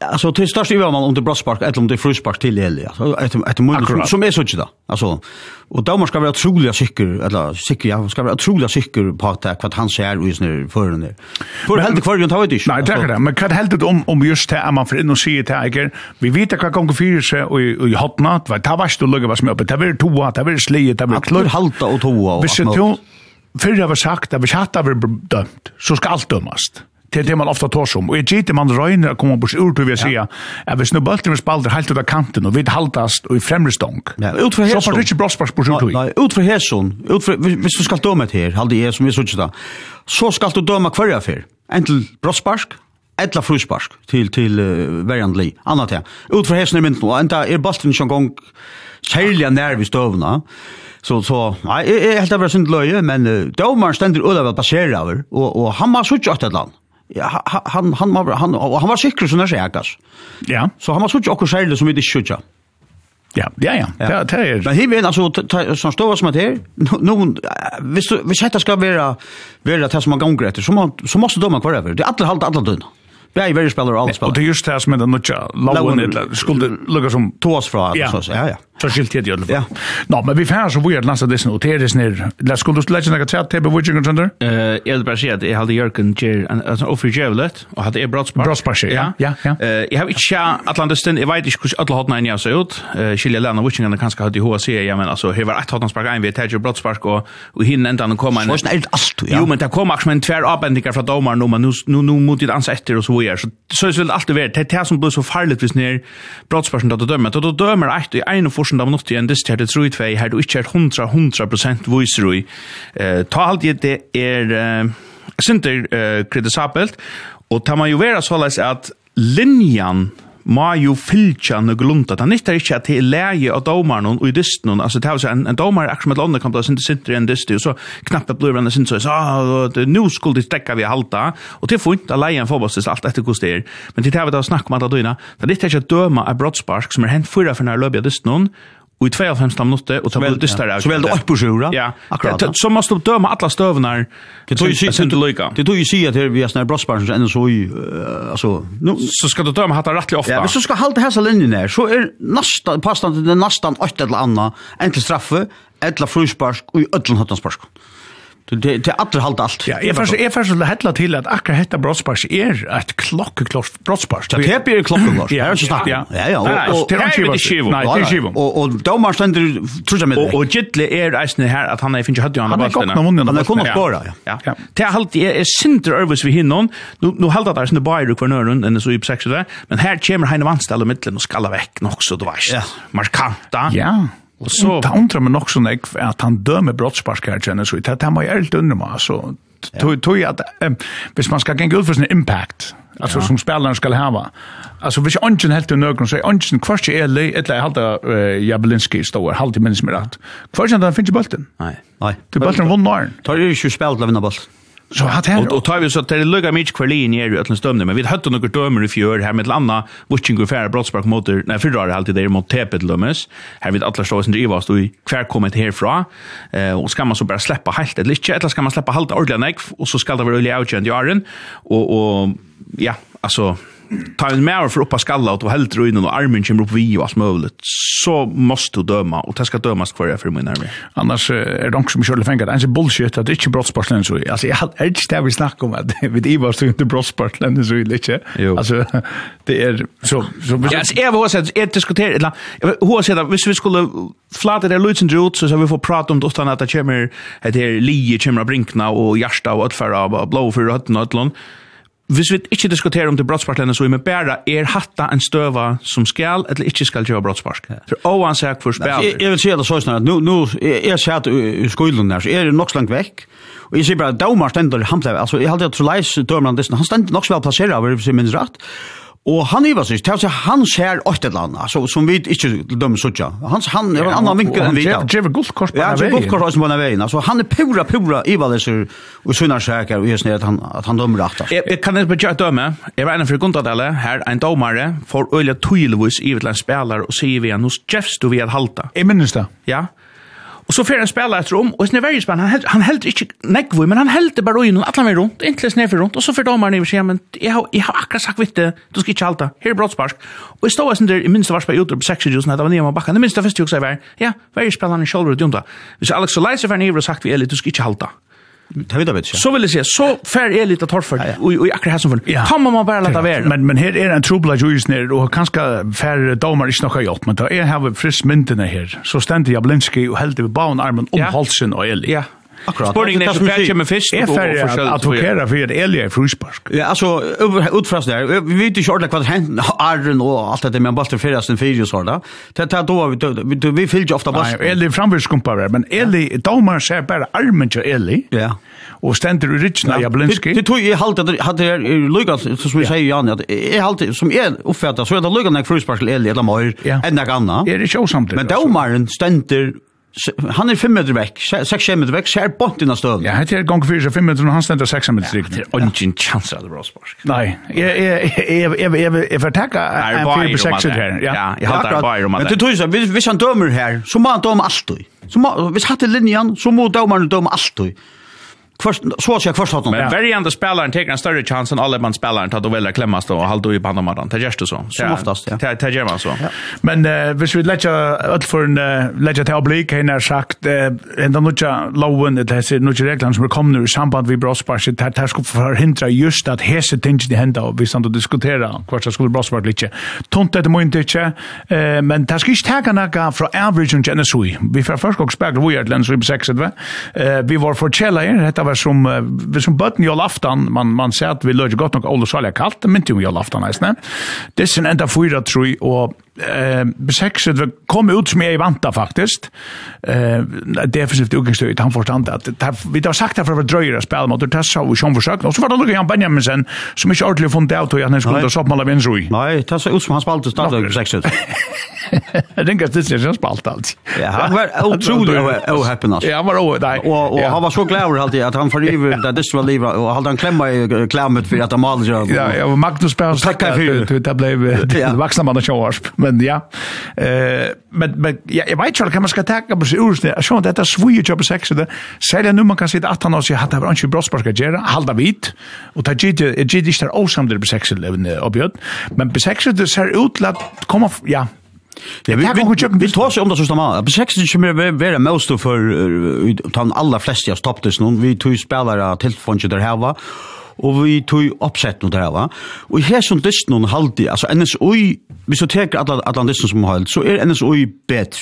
Alltså till största över man om det brottspark eller om det fruspark till Eli. Alltså ett ett mål som är så inte då. Alltså och då måste vara otroligt säker eller säker ja, ska vara otroligt säker på att vad han säger i snur för den där. För helt kvar jag tar det inte. Nej, det är det. Men kan helt om om just det är man för in och se det här. Vi vet att vad gånger fyra sig och i hotnat vad ta vart och lugga vad som är uppe. Det blir tvåa, det blir sliet, det blir klart halta och tvåa och. Visst du för det var sagt att vi chatta var dömt så ska allt dömas. Det det man ofta tar som och jag gitter man röjner att komma bort ur på vi säga att vi snubbar till spalter helt ut av kanten och vi haltast och i främre stånk. Ja, ut för så för Richard Brospark på sjutton. Nej, ut för Hässon, ut för hvis du ska döma det här, hade är som vi såg så så ska du döma kvar affär. Enkel Brospark eller fruspark till till uh, Verandli. Annat ja. Ut för Hässon i mynt och ända är bollen som gång kärliga nerv i stövna. Så så nej, är helt över synd löje men uh, domaren ständer över att passera över och och han har så gjort ett land. Ja, han han han han han var säker så när sägas. Ja. Så han var så också själv som vi det skjuta. Ja, ja, ja. Det det är. Men här alltså som står som att här nu visst vi sätter ska vara vara det som man gånger efter så så måste de kvar över. Det alla halt alla dun. Vi är väldigt spelare alla spelare. Och det just det som är den nutcha lawen eller skulle lugga som tås från så ja ja. Så skilt det i alla fall. Ja, men vi får så weird lasta det nu till det ner. Låt skulle du lägga några chat till Witching Center? Eh, jag vill bara säga att jag hade Jörgen Ger en offer Jevlet och hade brottspark. Brottspark, ja. Ja, ja. Eh, jag har inte Atlantistan, jag vet inte hur alla hade nio så ut. Eh, skilja Lena Witching and kanske hade H C, jag menar alltså, det var ett hotnanspark en vid Tager brottspark och och hinner inte att komma en. Så är allt. Jo, men det kommer också en tvär avbändiga från domaren nu men nu nu mot det ansätter och så vidare. Så så är det alltid värd. Det är som blir så farligt vis ner brottsparken att döma. Då dömer ett i en och forsen av något i en det tror jag två här du inte är hundra hundra procent voice eh ta allt det är center eh kritisabelt och tar man ju vara så läs att linjan må ju fylltja något glunta. Det är inte riktigt att det är läge av domaren och i dysten. Alltså det är en, en domare som ett landa kan bli inte sitter i en dyst och så knappt blir det inte så så nu skulle det stäcka vi halta och det får inte läge en fotbollsdist allt efter koster. Men det har vi då snackat om att dyna. Det är inte att döma en brottspark som är hänt förra för när löbja dysten. Och i tjugofem minuter och ta väl det där. Så väl då på sjura. Ja. Så måste du döma alla stövnar. Det tog ju sig inte lika. Det tog ju sig att vi har såna brottspark som ändå så alltså nu så ska du döma hatta rättligt ofta. Ja, men så ska hålla hässa linjen där. Så är nästan passande det nästan åtta eller andra enkel straffe, eller fruspark och ödlan hotnanspark. Det det att halt allt. Ja, jag förs jag förs det hella till att akkurat detta brottspark är ett klockeklart brottspark. Det här blir klockeklart. Ja, så snart. Ja, ja. Och det är inte skivo. Nej, det är skivo. Och och då måste ständer tror jag med. Och och Gittle är resten här att han är finns ju hade han bara ställa. Han har kunnat spara, ja. Ja. Det halt är center över vi hinner. Nu nu halt där sen bara på nörren och så i sex där. Men här kommer han vanställa mitten och skalla väck nog så då var det. Markanta. Ja. Och så undrar man också när att han dömer brottsparkar känner så att han var helt under mig så tog tog att hvis man ska gänga ut för sin impact alltså ja. Som spelaren ska ha. Alltså hvis ungen helt under så ungen kvart är eller eller halta Jablinski står halt i minst med rätt. Kvart han finns bollen. Nej. Nej. Det bollen vann när. Tar ju ju spelat att vinna boll. Så hat här och tar vi så att det luggar mycket kvar linje är ju att stämma men vi hade några dömer i fjör här med landa watching go fair brottspark motor när för det alltid där mot tepet lömmes här vid alla stås i var stod kvar kommit härifrån eh och ska man så bara släppa helt eller inte eller ska man släppa halt ordentligt och så ska det vara öliga out i jaren och och ja alltså ta en mer för uppa skalla och helt ruinen och armen kommer upp vi vad möjligt så måste du döma och det ska dömas kvar för min nerv. Annars är det också som kör fängat en så bullshit att det inte brottsparken så alltså jag har inte det vi snackar om att vid Ivar så inte brottsparken så lite alltså det är så så ja så är vad sätt ett diskutera eller hur sätt att vi skulle flatta det lutsen ut så så vi får prata om det utan att det kommer det här lie kommer brinkna och hjärta och utföra blå för att något hvis vi ikke diskuterer om det brottsparklene så er med bare er hatta en støva som skal eller ikke skal gjøre brottspark. For oansett for spiller. Jeg vil si det så snart. Nu, nu er sett i skolen der, så er det nok så langt vekk. Og jeg sier bare, Daumar stender han ble, altså jeg hadde et så leis dømeren disse, han stender nok så vel plasseret av, hvis jeg minns rett. Og han i var sist, til å si han ser åtte et eller annet, altså, som vi ikke dømmer suttja. Han, han er en annan vinkel enn vi. Han gjør guldkors på en vei. Ja, guldkors på en vei. Altså, han er pura, pura i var disse, og sunnar sæker, og jeg sned at han, at han dømmer rett. Jeg kan ikke bare dømme. Jeg var en for Guntadelle, her en domare, for øyelig tøylevis i et eller annet spiller, og sier vi, nå Jeffs du vi at halta. Jeg minnes det. Ja. Och så får en spela efter om och sen är väldigt spännande. Han held, han held inte neckvoy men han held det bara in och alla med runt, inte snä för runt och så för domaren över sig men jag har jag har akkurat sagt vet du, du ska inte halta. Här är brottspark. Och det står sen där i minsta vars på YouTube sex juice när det var ner på backen. Det minsta först också var. Ja, väldigt spännande shoulder dunta. Så Alex Elias för ner och sagt vi är lite du ska inte halta. Det vet jag vet. Så vill jag säga så fair är lite torrfört och och akkurat här som för. Kan man bara låta vara. Men men här är en trubbla juice ner och kanske fair domar inte något gjort men då är har frisk myntene här. Så ständer Jablinski och helt över baun armen om halsen och Eli. Ja. Akkurat. Sporting är så patcha med fisk och för att advokera för att Eli är fruspark. Ja, alltså utfrast där. Vi vet ju ordentligt vad hänt Arden och allt det med bollen förras den fyra så där. Det tar då vi vi fyller ju ofta bara. Eli framförskumpar men Eli domar ser bara armen till Eli. Ja. Och ständer Richna Jablinski. Det tog ju halt att hade lyckats så som vi säger Jan att är halt som är uppfattat så är det lyckas när fruspark till Eli eller mer än något annat. Är det så samtidigt? Men domaren ständer han är fem meter väck, sex meter väck, ser bort in i stöden. Ja, det är gång fyra fem meter och han ständer sex meter strikt. Det är ingen chans att det bra spark. Nej, jag jag jag jag jag förtacka en fyra sex här. Ja, jag har där bara om att. Men det tror jag vi vi kan dömer här. Så man dömer alltid. Så vi hade linjen så må domaren döma alltid. Först så att jag först har men varje spelaren tar en större chans än alla man spelaren tar då väl klämmas då och hålla i bandamadan. Det görs det så. Som oftast ja. Det det gör man så. Men eh hvis vi lägga öll för en lägga till oblik här när sagt ända nutja lowen det här ser nutja regler som kommer nu i samband med brottspark det här ska förhindra just att hese things i hända och vi ska diskutera vad det skulle brottspark lite. Tunt det må inte eh men det ska inte ta några från average och Genesui. Vi för först och spegla vi är så i sex va. Eh vi var för chella det som vi som button jag aftan man man ser att vi lägger gott nog all så kallt men inte jag aftan nästan det är en ända fyra tre och eh besexet vi kom ut som jag är vanta faktiskt eh defensivt utgångsstöd han förstod att vi har sagt att för att dröja spel mot det så vi som försökt och så var det Lukas Jan Benjaminsen som inte ordentligt funnit ut att han skulle så måla Vinrui. Nej, det så ut som han spaltade startade besexet. Jag tänker att det är så spalt allt. Ja, han var otroligt oh happiness. Ja, han var oh där. Och och han var så glad alltid att han förgiver det det skulle leva och hade han klämma i klämmet för att han målade ju. Ja, jag var Magnus Bergs tackar för det blev vuxna man och men ja. Eh men men jag vet inte kan man ska ta på sig ur så att detta svårt jobb sex det säger nu man kan sitta att han också hade han inte brottsparka gera halda vit och ta git det git det awesome det sex eleven objekt men sex det ser ut att komma ja. Ja, vi vi vi tar sig om det så stämmer. På sex är mer vara most för ta alla flesta stoppades någon vi tog spelare telefonen där här var och vi tog uppsätt något där va. Och här som det någon halt alltså N S O I vi så tar alla Atlantis som halt så är N S O I bättre.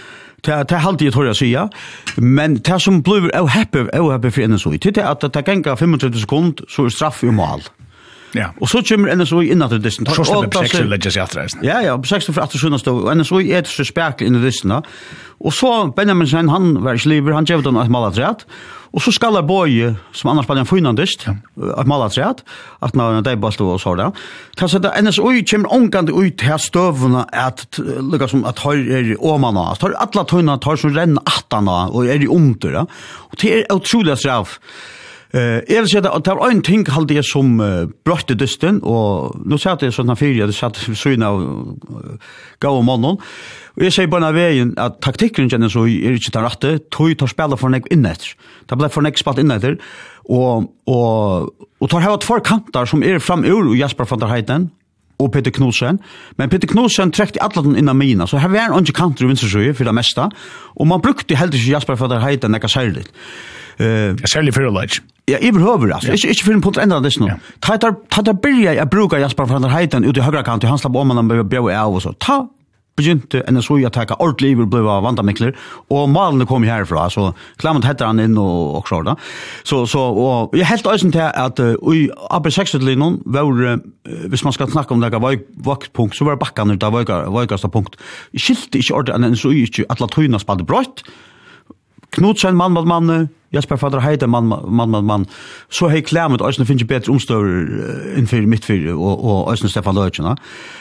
Det det halt jag tror jag säga. Men det som blev oh happy oh happy för N S O I. Det är att det kan gå femtiotre sekunder så är straff ju mål. Ja. Och så kommer N S O I in att det distan. Så ska det sex läggas efter. Ja, ja, sex för att sjunde stå. N S O I är så spärk in i distan. Och så Benjamin sen han var sliver, han gevde ett malaträtt. Och så skallar boy som annars på den finnandist. Ett malaträtt att när det bara stod och så där. Ta så där N S O I kommer omgående ut här stövna att lukka som att har är åmarna. Tar alla tunna tar så renna åttarna och är i under. Och det är otroligt straff. Eh, jag vill säga att det var en ting halde jag som uh, brötte dysten och nu sa det sådana fyra det satt syna och gå om mannen. Och jag säger bara vägen att taktiken känner så är inte den rätte. Tog tar spela för en innet. Det blev för en spalt innet och och och tar här två kanter som är fram ur och Jasper van der Heiden och Peter Knudsen. Men Peter Knudsen träckte alla den innan mina så här var en inte kanter vinster så för det mesta och man brukte helt inte Jasper van der Heiden något särskilt. Eh, uh, särskilt för det. Ja, i behöver alltså. Inte inte för en punkt ända det nu. Ta ta ta ta börja jag brukar Jasper van der Heiden ut i högra kant han slapp om man behöver bjå av och så. Ta begynte en så jag attacka ordentligt vill bli vanta mikler och malen kom härifrån så klammat heter han in och och så där. Så så och jag helt ösen till att i upper section linjen var hvis man ska snacka om det var vaktpunkt så var backan ut av var varkaste punkt. Skilt inte ordentligt en så inte att la tryna spalde brott. Knudsen man mot man Jasper van der Heiden man man man man så hej klämmet och så finns ju bättre omstör inför mitt för och och Östen Stefan Lötjena.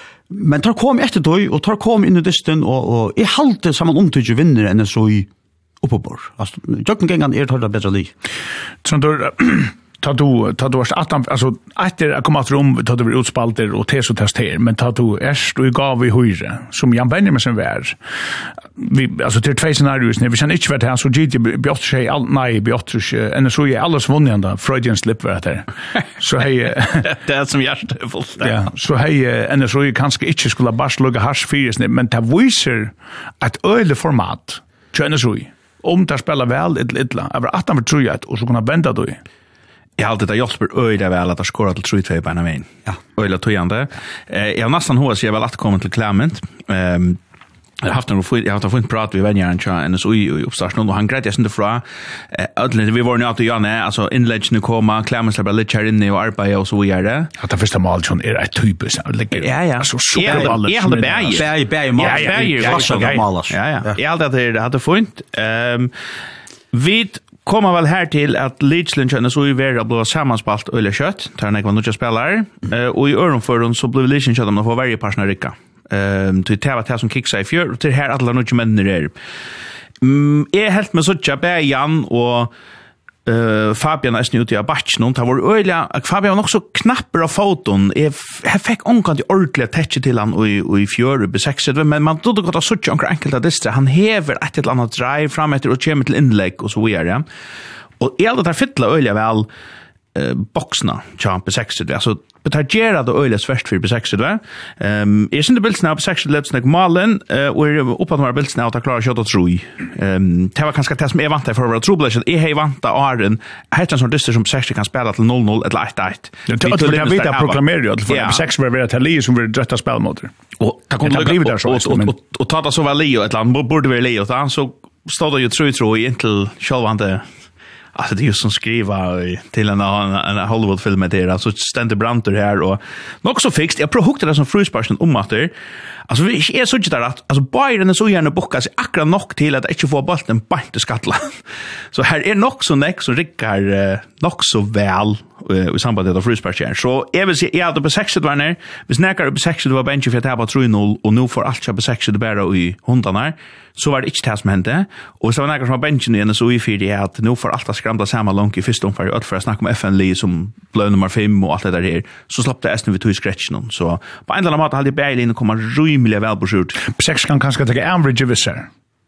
Men tar kom efter då och tar kom in i distan och och i halte samman om till vinner än så i uppåt. Alltså jag kan gänga er tar det bättre lik. Så då ta du ta du varst attan alltså efter att komma till rum ta du blir utspalter och te så tester men ta du erst och gav vi höjre som Jan Benjamin som var vi alltså till två scenarios när vi kan inte vara här så G T bjort sig all nej bjort sig en så är alles vunnande Freudian slip var det så hej det är som hjärta fullständigt ja så hej en så är kanske inte skulle bara lugga hash fyrs men ta visar att öle format tjänar så om tar spela väl ett litet över att han tror jag och så kunna bända då. Jag har alltid det Jasper öjda väl att ha skorat till tre två på en väg. Ja. Öjda tojande. Eh jag har nästan hos jag väl att komma till Clement. Ehm Jag har haft en jag har haft en prat med vänjaren så en så i uppstarten och han grejade inte fra eh vi var nu att Janne alltså inledge nu komma Clemens bara lite här inne och arbeta och så vidare. Att det första mål som är ett typiskt ja ja så så jag hade berg berg berg mål berg mål ja ja jag hade det hade funnit ehm vi kommer väl här till att Leachland känner så i värre blå sammanspalt eller kött tar en ekvan och spelar och i öron för dem så blev Leachland kött de får varje partner rycka. Ehm till tävla till som kicksa i fjör till här alla nog män där. Mm är helt med så tjabba Jan och eh Fabian är snut i batchen och har var öliga Fabian också knapper av foton är fick onkant i ordentligt touch till han och i fjör be sexet men man trodde gott att så tjocka enkelt att det han häver ett eller annat drive fram efter och kommer till inlägg och så vidare. Och är det där fittla öliga väl eh boxna champ sexet alltså betargera då öliga svärst för sexet va ehm är inte bilden av sexet let's like Marlin och är uppe på bilden att klara shot och troj ehm det var kanske det som är vant för att trubbla så är hej vanta Arden heter sån dyster som sexet kan spela till noll noll eller ett ett det jag vet att proklamera det för sex var det att Leo som vill drätta spelmotor och ta kommer bli där så och och ta så väl Leo ett land borde vi Leo så så står det ju troj troj inte självande. Alltså det är ju som skriva till en, en Hollywood-film med det. Alltså ständer branter här och också fixt. Jag provhukte det som frusparsen om att det. Alltså vi är så där att alltså Bayern är så gärna bocka sig akkurat nog till att inte få bollen bant till skattla. Så här är nog så näck så rickar eh, nog så väl i samband med det frusparsen. Så jag vill se jag hade på sexet var när vi snackar på sexet var bench för att ha tre noll och nu får allt på sexet bara i hundarna. Så var det inte det som hände. Och så var det som var benchen igen så i fyra att nu får allt skramla samma långt i första omfär för att snacka om F N Lee som blev nummer fem och allt det där här. Så slapp det S N V två scratchen. Så på en eller annan måte hade Berlin komma rymliga väl på skjut. Sex kan kanske ta average visser.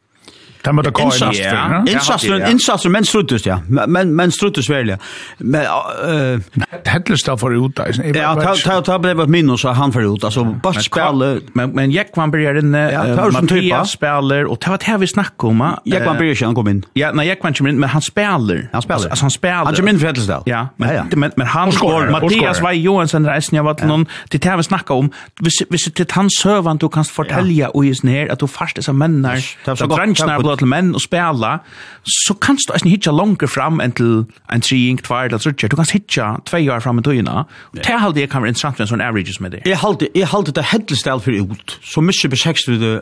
Det måste gå in. Insatser insatser men struttust ja. Men men struttust väl. Men eh Hedlers där för ut där. Ja, ta ta ta blev ett minus så han för ut. Alltså bara spela men men Jack van börjar in Mattias spelar och ta vad här vi snackar om. Jack van börjar han kom in. Ja, när Jack van kommer in men han spelar. Han spelar. Alltså han spelar. Han kommer in för Hedlers. Ja, men men han går Mattias var Johansson resten jag var någon till det vi snackar om. Vi vi sitter han servant du kan fortälja och just ner att du fast dessa männar. Så gransknar till män och spela så kan du inte hitta långt fram än till en treing tvär eller så du kan hitta två år fram i tøyna. Det halde jag kan vara intressant med sån averages med det. Jag halde jag halde det Hedlestal för ut så mycket besext det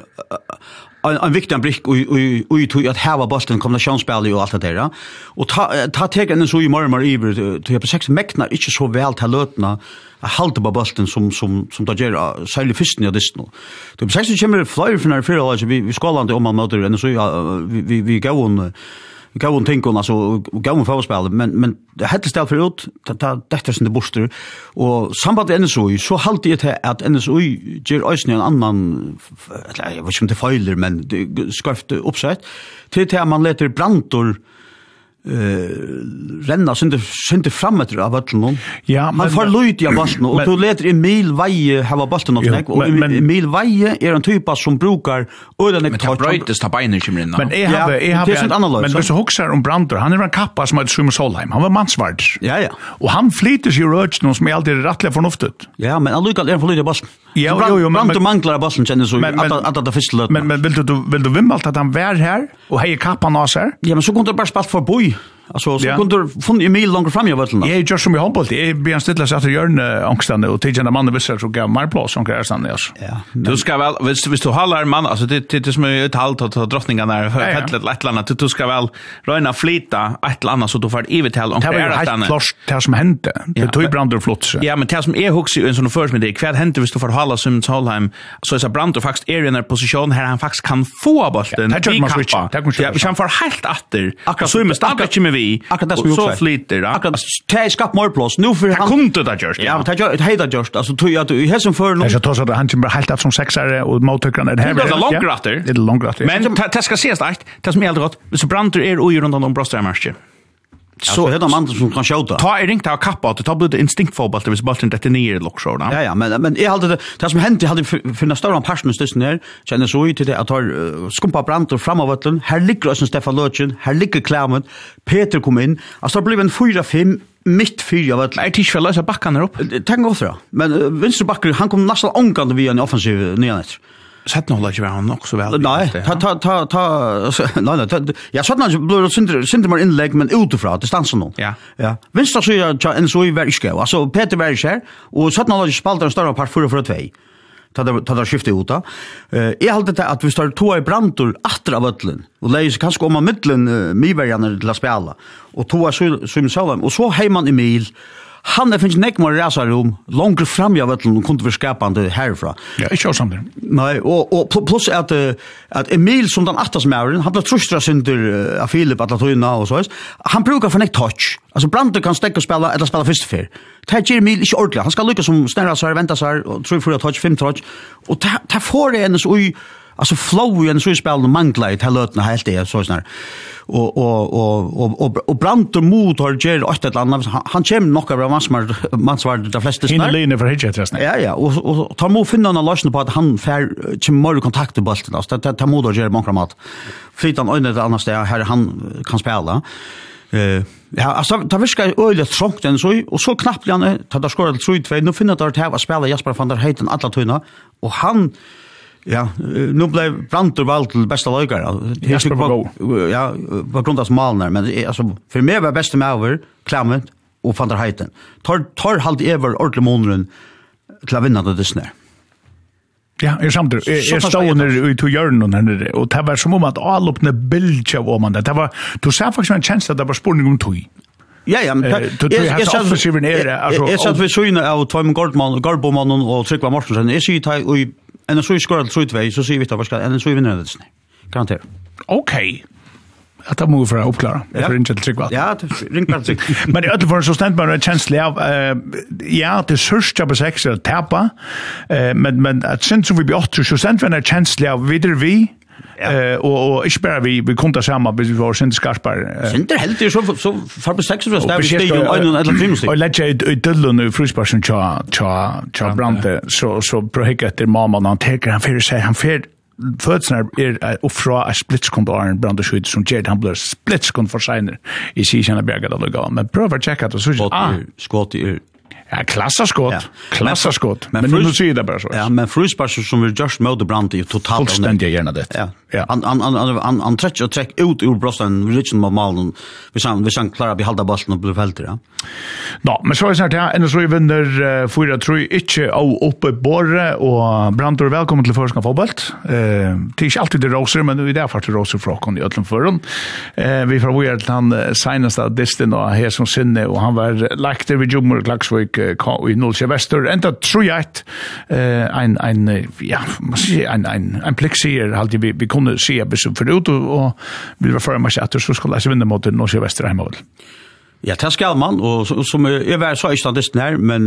en en viktig brick och och och tog att här Boston kombinationsspel och allt det där. Och ta ta tegen så i mormor iver till på sex mäknar inte så väl till lötna. Halta på Boston som som som där gör särskilt försten jag dist nu. Det på sex kommer flyr från när för alltså vi vi ska landa om man möter den så vi vi vi går on gå och tänka alltså gå och förspel men men det hade ställt för ut ta detta som det borster och samband N S O så halt det att N S O ger ösnen en annan jag vet inte fejler men det skrift uppsätt till till man letar brantor eh renna så inte så inte framåt av vart någon. Ja, man får lut i bollen och då letar Emil Veje ha bollen och snack och Emil Veje är en typ som brukar öden ett touch. Men det står in i men jag har jag har men så huxar om Brantor han är en kappa som har Summer Solheim han var mansvärd. Ja ja. Och han flyter ju röts någon som är alltid rättligt förnuftigt. Ja men han lyckas är för lite bollen. Ja jo jo men Brantor manglar bollen känner så att att det första lut. Men men vill du vill du vimmalt att han var här och hej kappan av sig? Ja men så kunde det bara spalt för boy. Alltså så kunde du få Emil långt fram i vattnet. Ja, just som i handboll. Det är björn stilla så att göra angstande och tidigare mannen visste så gav mer plats som krävs han alltså. Ja. Du ska väl visst visst du hallar man alltså det det som är ett halt att drottningarna där helt ett annat du ska väl räna flita ett annat så du får evigt hell om det är det klart det som hände. Det tog Brantor flott. Ja, men det som är hooks i en sån förs med det kväll hände visst du får hålla som Solheim så är så Brantor faktiskt är i den position här han faktiskt kan få bollen. Det kan man switcha. Ja, vi kan få helt åter. Så är med starka med vi, akkurat det som och jag så också flyter. Akkurat det är skapt mer plats. Nu för Han han kunde det just. Ja, det är heter just. Alltså tror jag att i hässen för Jag ska ta så att han kommer helt att som sexare och mottryckaren är det här. Det är långratter. Det är långratter. Men det ska ses att det som är helt gott. Så Branter är oj runt om bröstärmarske. Så det är man som kan skjuta. Ta är ringt av kappa att ta blir det instinktfotboll det vis bollen detonerar lockshow. Ja ja, men men jag hade det det som hände hade för den stora passionen stössen ner. Känner så ut till det att har skumpa Branter framåt. Här ligger oss Stefan Löchen, här ligger Klarmont, Peter kom in. Alltså det blev en fyra fem mitt fyra vad är tisch för lösa backarna upp. Tänk också. Men vänster backar han kom nästan ångande via en offensiv nyanet. Sett nog lägger han också väl. Nej, ta ta ta ta nej nej. Jag sa att blir synd synd mer inlägg men utifrån distansen då. Ja. Ja. Vänster så jag en så i very skå. Alltså Peter var här och så att någon spaltar en större part för för två. Ta det ta det skifte ut då. Eh jag hade det att vi står två i Brantor åter av öllen och läs kanske om mitten Miverjan till att spela och två så som Salem och så hemman Emil. Han är finns näck mer rasarum långt fram jag vet någon kunde förskapande härifrån. Ja, jag kör samt det. Nej, och och plus att att Emil som den åttas mären, han blir trustra synder av Filip att lära och så. Han brukar för näck touch. Alltså Branter kan stäcka och spela eller spela först för. Det ger Emil inte ordentligt. Han ska lyckas som snära så här vänta så här och tror för att touch fem touch och ta ta får det en så i alltså flow i en så spel mangla it hallötna helt det så snär. Och och och och och Branter mot har ger åt ett annat han kommer nog av massmar massvar de flesta snär. Hinner linje för hitchet. Ja ja och och tar mot finna en lösning på att han får kommer kontakt med bollen alltså det tar mot och ger många mat. Flytan och det annars där här han kan spela. Eh ja alltså ta viska öle trångt den så och så knappt han tar där skor tre två nu finner det att ha spela Jasper van der Heiten alla tunna och han ja, nu blev Branter vald till bästa lögare. Jesper var god. Ja, på grund av smalnar, men alltså för mig var bästa med över Klarmont och van der Heiten. Tar tar halt över ordentlig månaden till att vinna det snär. Ja, jag samtidigt är stående ut i hjörnen här och det var som om att all uppne bild av man det. Det var du sa faktiskt en känsla att det var spårning om tog. Ja, ja, men jag sa offensiven är det alltså. Jag sa att vi såg av Tom Goldman, Garbomannen och Tryggva Mortensen. Jag ser ju och en så skor tror två så ser vi vad ska en så vinner det snä. Garanterat. Okej. Att det måste för att uppklara. Ja. För inte trick va. Ja, ring bara trick. Men det är för så ständ bara en känsla av ja, det sursta på sex att tappa. Men men att sen så vi blir åtta så ständ för en känsla av vidare vi eh och och inte bara vi vi kunde samma vi var sen skarpar. Sen det helt ju så så för på sex så där vi steg ju en eller fem steg. Och lägga ut dullen nu frusparsen cha cha cha Branter så så projekt efter mamma han tar han för sig han för födsnar är och fra a splitsekund Arne Branter skjut som Jed han blir splitsekund för signer i Sisjana Bergada då men pröva checka det så ah skott i ja klassaskott ja. klassaskott men, men, men nu ser det bara så ja men frusparsen som vi just mode Branter är totalt fullständigt gärna det ja ja han han han han han träcker och träck ut ur brösten richen med malen vi san vi san klara behalda bollen och bli fälter ja ja men så är det här en så vinner fyra tre inte au uppe borre och Branter välkommen till förska fotboll eh det är inte alltid det roser men vi där för till roser från i öllen förrun eh vi får vara till han senaste distan och här som sinne och han var lagt det vid Jummer Klaxvik i Nolsjö Väster ända tre ett eh en en ja man säger en en en plexier hade vi vi kunde se besum för ut och vill vara för match att så skulle jag vinna mot Nolsjö Väster hemma. Ja, det skal man, og som er vær så i standisten her, men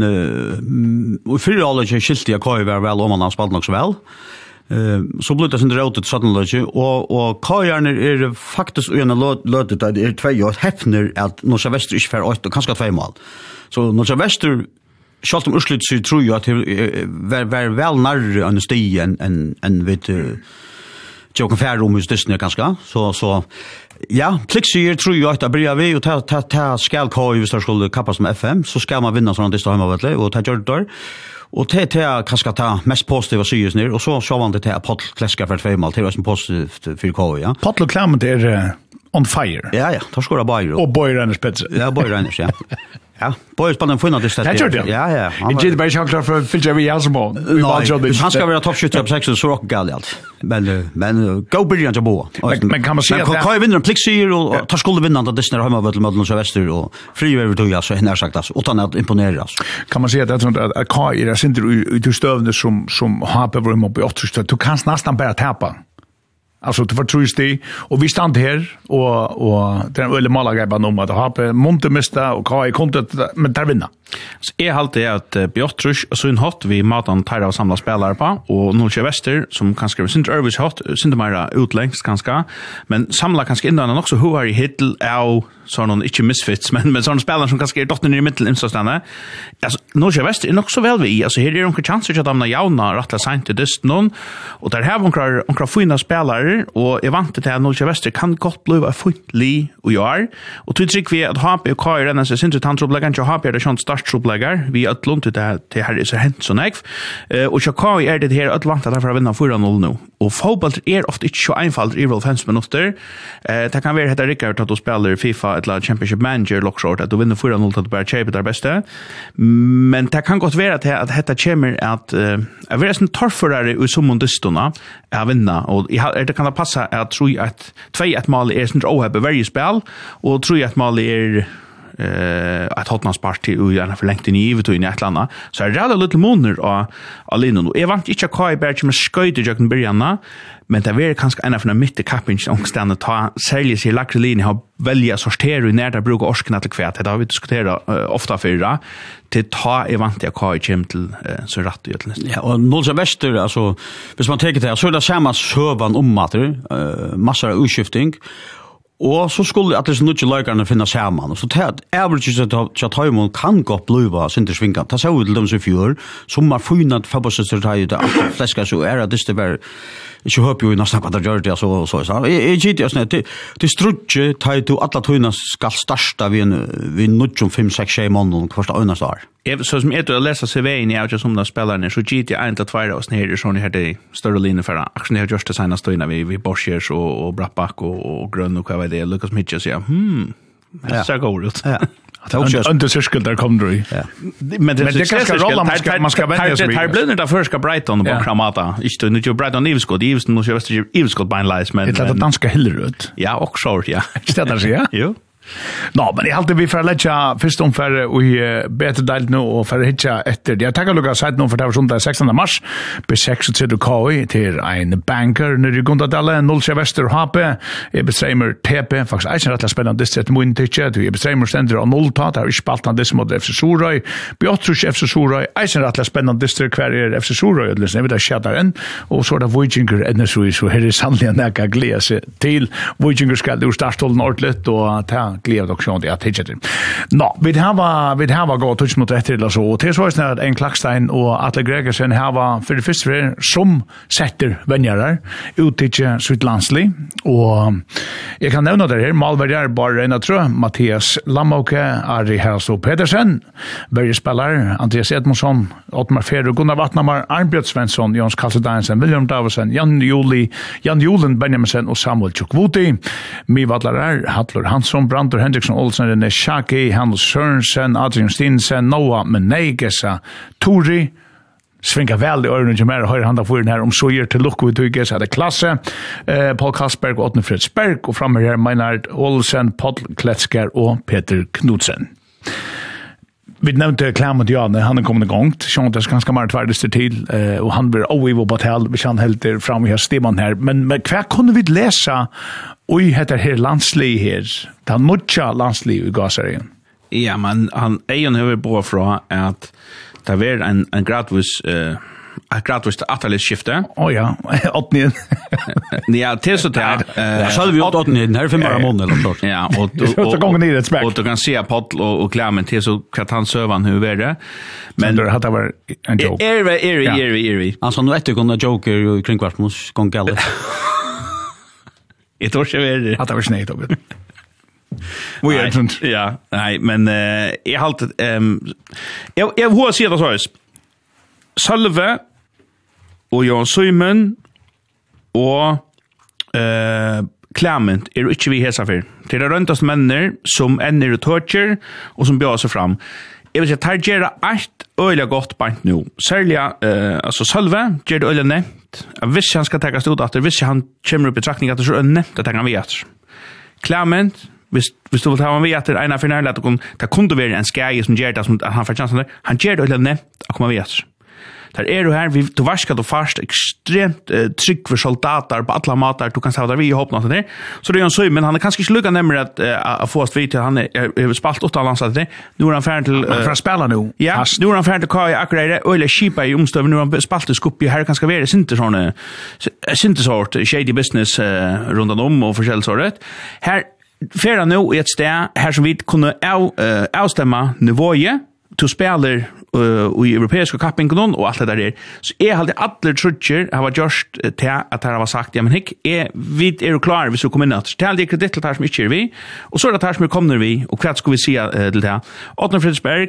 uh, fyrir alle ikke skilt jeg Kai var vel om han har spalt nok så vel. Uh, så blir det sin råtet sånn løtje, og, og Kai-erne er faktisk ugjerne løtet, det er tvei og hefner at Norsa Vester ikke fer åtte, og kanskje tvei mål. Så Norsa Vester, selv om Urslit så tror jeg at det var vel nærre enn sti enn en, en, vet du, Joken Färrum hos Disney ganska så så ja Plixie tror jag att det blir vi och ta ta ta skall K U så skulle kappas med F M så ska man vinna såna Disney hemma vet och ta gör det och ta ta kanske ta mest positiva syes ner och så så var det till Paul Kleska för två mål till som positivt för K U ja Paul Clement är uh, on fire ja ja tar skora Bayer och Boy Renners spets ja Boy Renners ja ja Boy spelar en funna det stället ja ja han ger bara chans för Phil Jerry Asmo vi var han ska vara toppskytt på sex så rock gal allt men men go brilliant Jabo men kan man se att kan vinna en Plixie och tar skulle vinna att Disney hemma mot mot så väster och fri över då så henne sagt alltså utan att imponera alltså kan man se att att Kai är inte ut stövne som som har på rum upp i åtta så du kan nästan bara tappa alltså det var trusty och vi stand här och och den öle malagreban om att ha Monte mista och Kai kontot men där vinna. Så är halt det att Bjotrush och så en hot vi matan tar av samla spelare på och Nordsjö Väster som kanske är inte Örvis hot inte mera utlängst kanske men samla kanske innan också hur har i hittel är så någon inte misfits men men såna spelare som kanske är dottern i mitten instående. Alltså Nordsjö Väster är nog så väl vi alltså här är de chanser att de jauna rätta sent till dist någon och där har de några fina spelare och jag vant till att Nordsjö Väster kan gott bli fullt och gör och tror tycker vi att H P och K R redan så syns det han tror lägga H P det chans starttrupplagar vi att långt det till här är så hänt så näck och så K R är det här att vanta för att vinna fyra noll nu och fotboll är ofta inte så enkelt i fem minuter det kan vara heter Rickard att du spelar FIFA ett lag Championship Manager lockshort att du vinner fyra noll att bara köpa det bästa men det kan gott vara att detta kommer att är vara en torrförare i summondistorna är vinna och det kan passa att tro att två ett mål är sånt ohäbe varje spel och tror jag att mål är eh att Hotmans parti och gärna förlängt in i givet och in i ett landa så är det alla lite månader och allinon och jag vant inte Kai Berg som skøyte i jøkken börjarna men det är kanske en av de mitt i kappings omständigt ta sälja sig lagt linje har välja sortera i när det brukar orsken till kvärt det har vi diskuterat uh, ofta förra till ta evantia Kai Jim till uh, så rätt ut ja och Nordsjö Väster alltså hvis man tänker det så är det samma sövan om matter uh, massor av utskiftning. Og så skulle at det så nødje løykerne finne sammen. Og så til at averages at Tøymon kan godt bliva sintersvingat. Det så ut til dem som fjør, som er funnet forbosser til det at fleska så er at det var ikke høp jo i nesten hva det gjør det, så så så. Jeg gitt jo sånn, det strutje til at alle tøyna skal starta vi nødje om fem seks tjej måneder hverst øynest år. Så som jeg leser C V-en i avgjør som de spillerne, så gitt jeg en til tvær og sånn her, sånn her det større linje for aksjon jeg har gjort det senest støyna vi, vi Borskjers og, og Brattbakk og, og Grønn og hva var det, Lukas Mitchell sier, hmm, det ser god ut. Ja. Under cirkel där kommer du. Ja. Men det är ganska rolla man ska man ska vänja sig. Det här blir det första Brighton och Kramata. Inte nu ju Brighton Ivskott, Ivskott måste ju vara Ivskott by lies men. Det är danska Hillerud. Ja, och short, ja. Ställer sig, ja. Jo. Nå, men jeg halte vi for å lette først om for å bete delt nå og for å hitte etter. Jeg tenker lukket seg nå for det var sånn sekstende mars på seksogtredje K I til en banker nere i Gundadale, Nordsjø Vester H P, jeg bestremer T P, faktisk er ikke rett og spennende distrikt min tidsje, jeg bestremer stender av nullta, det er ikke spalt av disse mot F C Sorøy, Bjotrush F C Sorøy, er ikke rett og spennende distrikt hver er F C Sorøy, jeg vet det skjedder enn, og så er det Vikinger enn så så her er sannelig en eka glede seg til, Vikinger skal jo startholden ordentlig, og ta glede också det att hitta det. Nå, vi har vi har gått touch mot rätt eller så och det så är en Klackstein och Atle Gregersen här var för det första för som sätter vänjarar ut till Sydlandsli och jag kan nämna det här Malbergar bara en tror Mattias Lamoke, Ari Herso Pedersen, Börje Spellar, Andreas Edmundsson, Ottmar Ferro, Gunnar Vattnamar, Arnbjørn Svensson, Jons Kalsedansen, William Davesen, Jan Juli, Jan Julen Benjaminsen och Samuel Chukvuti. Mi Vattlarar, Hatlor Hansson, Brandur Hendriksson Olsen, René Shaki, Hans Sørensen, Adrian Stinsen, Noah Menegesa, Tori, svinga väl i öronen ju mer och höra handa för den här om så ger till lucka ut och så hade klasse eh Paul Kasperg och Otne Fredsberg och framme här Meinhard Olsen, Paul Kletsker och Peter Knudsen. Vi nämnde Klamot Janne, han är kommit igång. Så det är ganska mycket tvärdister till eh och han blir oivo på hotell. Vi kan helt där fram här stämman här, men men kvar kunde vi läsa oj heter här landslig här. Det nutcha landslig i Gasarien. Ja, men han är ju över bra från att det var en en gradvis eh ett gradvis atalisk skifte. Oh ja, åttnio. Ja, till så där. Eh så vi åt åttnio här för några månader eller så. Ja, och så gången ner ett smäck. Och du kan se Paul och och Clement till så kan han sövan hur är det. Men det hade varit en joke. Är det är det är det är det. Alltså nu efter kunna joker kring kvart måste gå galet. Det tror jag är det. Att det var snett då. Vi är inte. Ja, nej, men eh jag har alltid ehm jag jag hur ser det så här. Salve og Jan Simon og eh Clement er ikke vi hesa for. Det er røntast menner som ender i torture og som bjør seg fram. Jeg vil si at her gjør det alt øyelig godt bant nå. Særlig, eh, altså Salve gjør det øyelig nevnt. Hvis han skal tekkes ut etter, hvis han kommer opp i trakning etter, så er det nevnt at han vet. Clement, hvis, hvis du vil ta han vet etter en av finale, at det kunne være en skæge som gjør det, som han får chansen der, han gjør det øyelig nevnt at han vet. Där är du här vi du vaskar då fast extremt uh, trygg för soldater på alla matar du kan säga där vi hopp något där. Så det är en så men han är kanske inte lugna nämligen att uh, att få oss vid han är, är, är spalt åtta landsat det. Nu är han färdig till uh, för att spela nu. Ja, fast. Nu är han färdig till Kai akkurat eller skipa i omstöv nu är han spalt till skupp här kanske vara inte såna inte sort shady business uh, runt om och försäljsåret. Här färra nu i ett ställe här som vi kunde av, uh, avstämma nivåje to spelar uh, i europeiska kappingen och allt det där är. Så är alltid alla trutcher har varit just till att det har sagt ja men hick är vi är klara vi så kommer natt. Ställ dig kredit till här som inte är vi och så är det här som kommer vi och kvart ska vi se uh, till det. Otto Fridsberg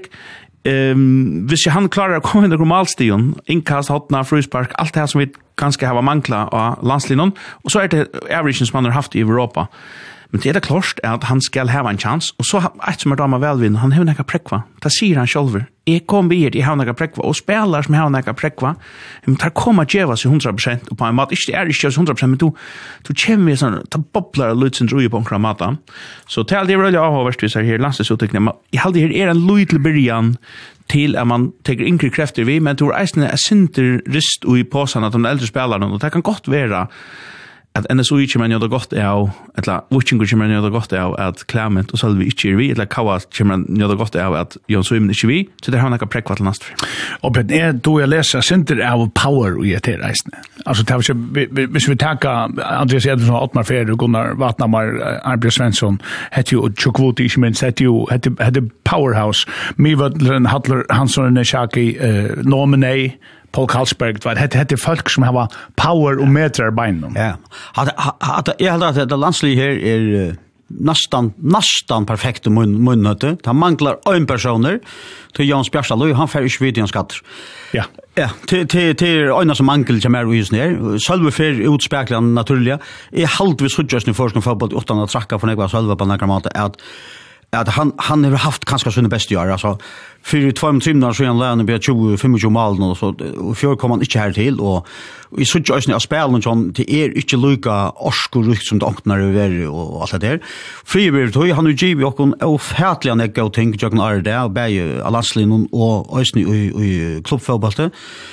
ehm hvis han klarar att komma in i normalstion inkast hotna fruspark allt det här som vi ganska har mangla av landslinjen och så är det averagen som man har haft i Europa. Men det är det klart att han ska ha en chans. Och så ett som är damer välvinn, han har några präckva. Det säger han själv. Jag kom vid, jag har några präckva. Och spelar som har några präckva. Men det kommer att geva sig hundra procent. Och på en mat, inte är det hundra procent, men du, du kommer med sådana, du bobblar och lyser dröj på en mata. Så till det är väl jag har varit vis här landslagsutvecklingen. Jag hade här är en lydlig början till att man tar inkrig kräfter vid. Men tror jag är synter rist och i påsen att de äldre spelarna. Och det kan gott vara att N S O kommer göra gott av eller Witchingur kommer göra gott av att Clement och Sölvi inte är vi eller Kawa kommer göra gott av att Jon Suimen inte är vi så det har några präckvat näst för. Och men är då jag läser center av power i det här resten. Alltså det har vi vi tar Andreas Edvardsson Ottmar Feder och Gunnar Vatnamar Arbjörn Svensson heter ju Chukvuti inte minst heter ju heter powerhouse Mivadlen Hattler Hansson Neshaki Nominee Paul Karlsberg var det hette folk som har power och metrar beinen. Ja. Hade hade jag hade att det landslig här är nästan nästan perfekt mun munnöte. Han manglar en personer till Jans Bjärsalo han får ju svidian skatt. Ja. Ja, till till till ena som mangel som är just ner. Själva för utspeglar naturliga. Är halvvis hudjust i forskning fotboll utan att tracka från några själva på några mat att att han han har haft kanske sina bästa år alltså för två timmar så han lärde bli tjugo tjugofem mål och så och för kommer han inte här till och i så just när spelen John till är inte lika orskurukt som det öppnar över och allt det där frivilligt då han nu giv och kon ofärtliga nego tänk jag kan där och bäj Alanslin och ösni i klubbfotbollen.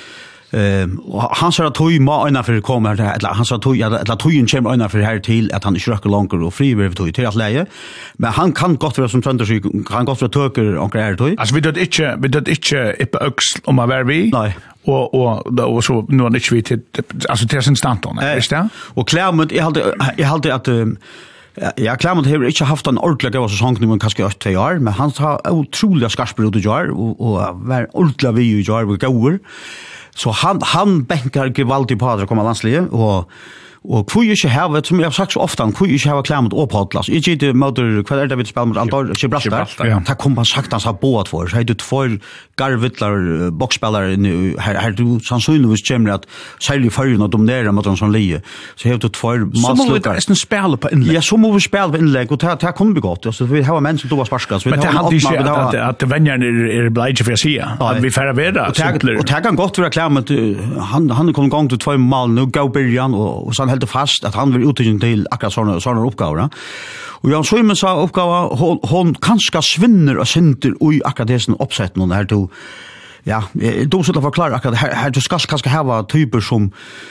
Eh han sa att tog ma ena för kommer eller han sa tog att tog en chim ena för här till att han inte röker långt och frivilligt tog till att läge men han kan gott vara som trönder kan gott vara töker och grejer tog alltså vi det inte vi det inte i öxl om man var vi nej och och och så nu är inte vi till alltså till sin stanton visst det och Clement jag hade jag hade att ja, Clement har inte haft en ordentlig gåva säsong nu men kanske ett två år men han har otroliga skarper ut i år och och var ordentlig vi i år och går. Så han han bänkar gewaltigt på att komma landslige och och kvui inte ha som jag har sagt så ofta kvui inte ha Clement och Podlas. Jag gick det motor kvar där vi spelar mot Andor Gibraltar. Ta kom han sagt han sa båt för så det två garvittlar boxspelare nu här här du sannsynligtvis kommer att sälja för och dominera mot en sån lie. Så helt två matslukar. Så måste spela på inlägg. Ja, så måste vi spela på inlägg och ta ta kommer begått. Så vi har män som då var sparska så vi har att att att vänner är obliged för att se att vi färra vara och ta kan gott vara Clement han han kom gång till två mål nu gå början och så helt fast att han vill utnyttja till akkurat såna såna uppgifter. Och Jan Suimen sa uppgåva hon, hon kanske svinner och synter och akkurat det som uppsätt någon här då. Ja, då så att förklara akkurat här, här du ska kanske ha typer som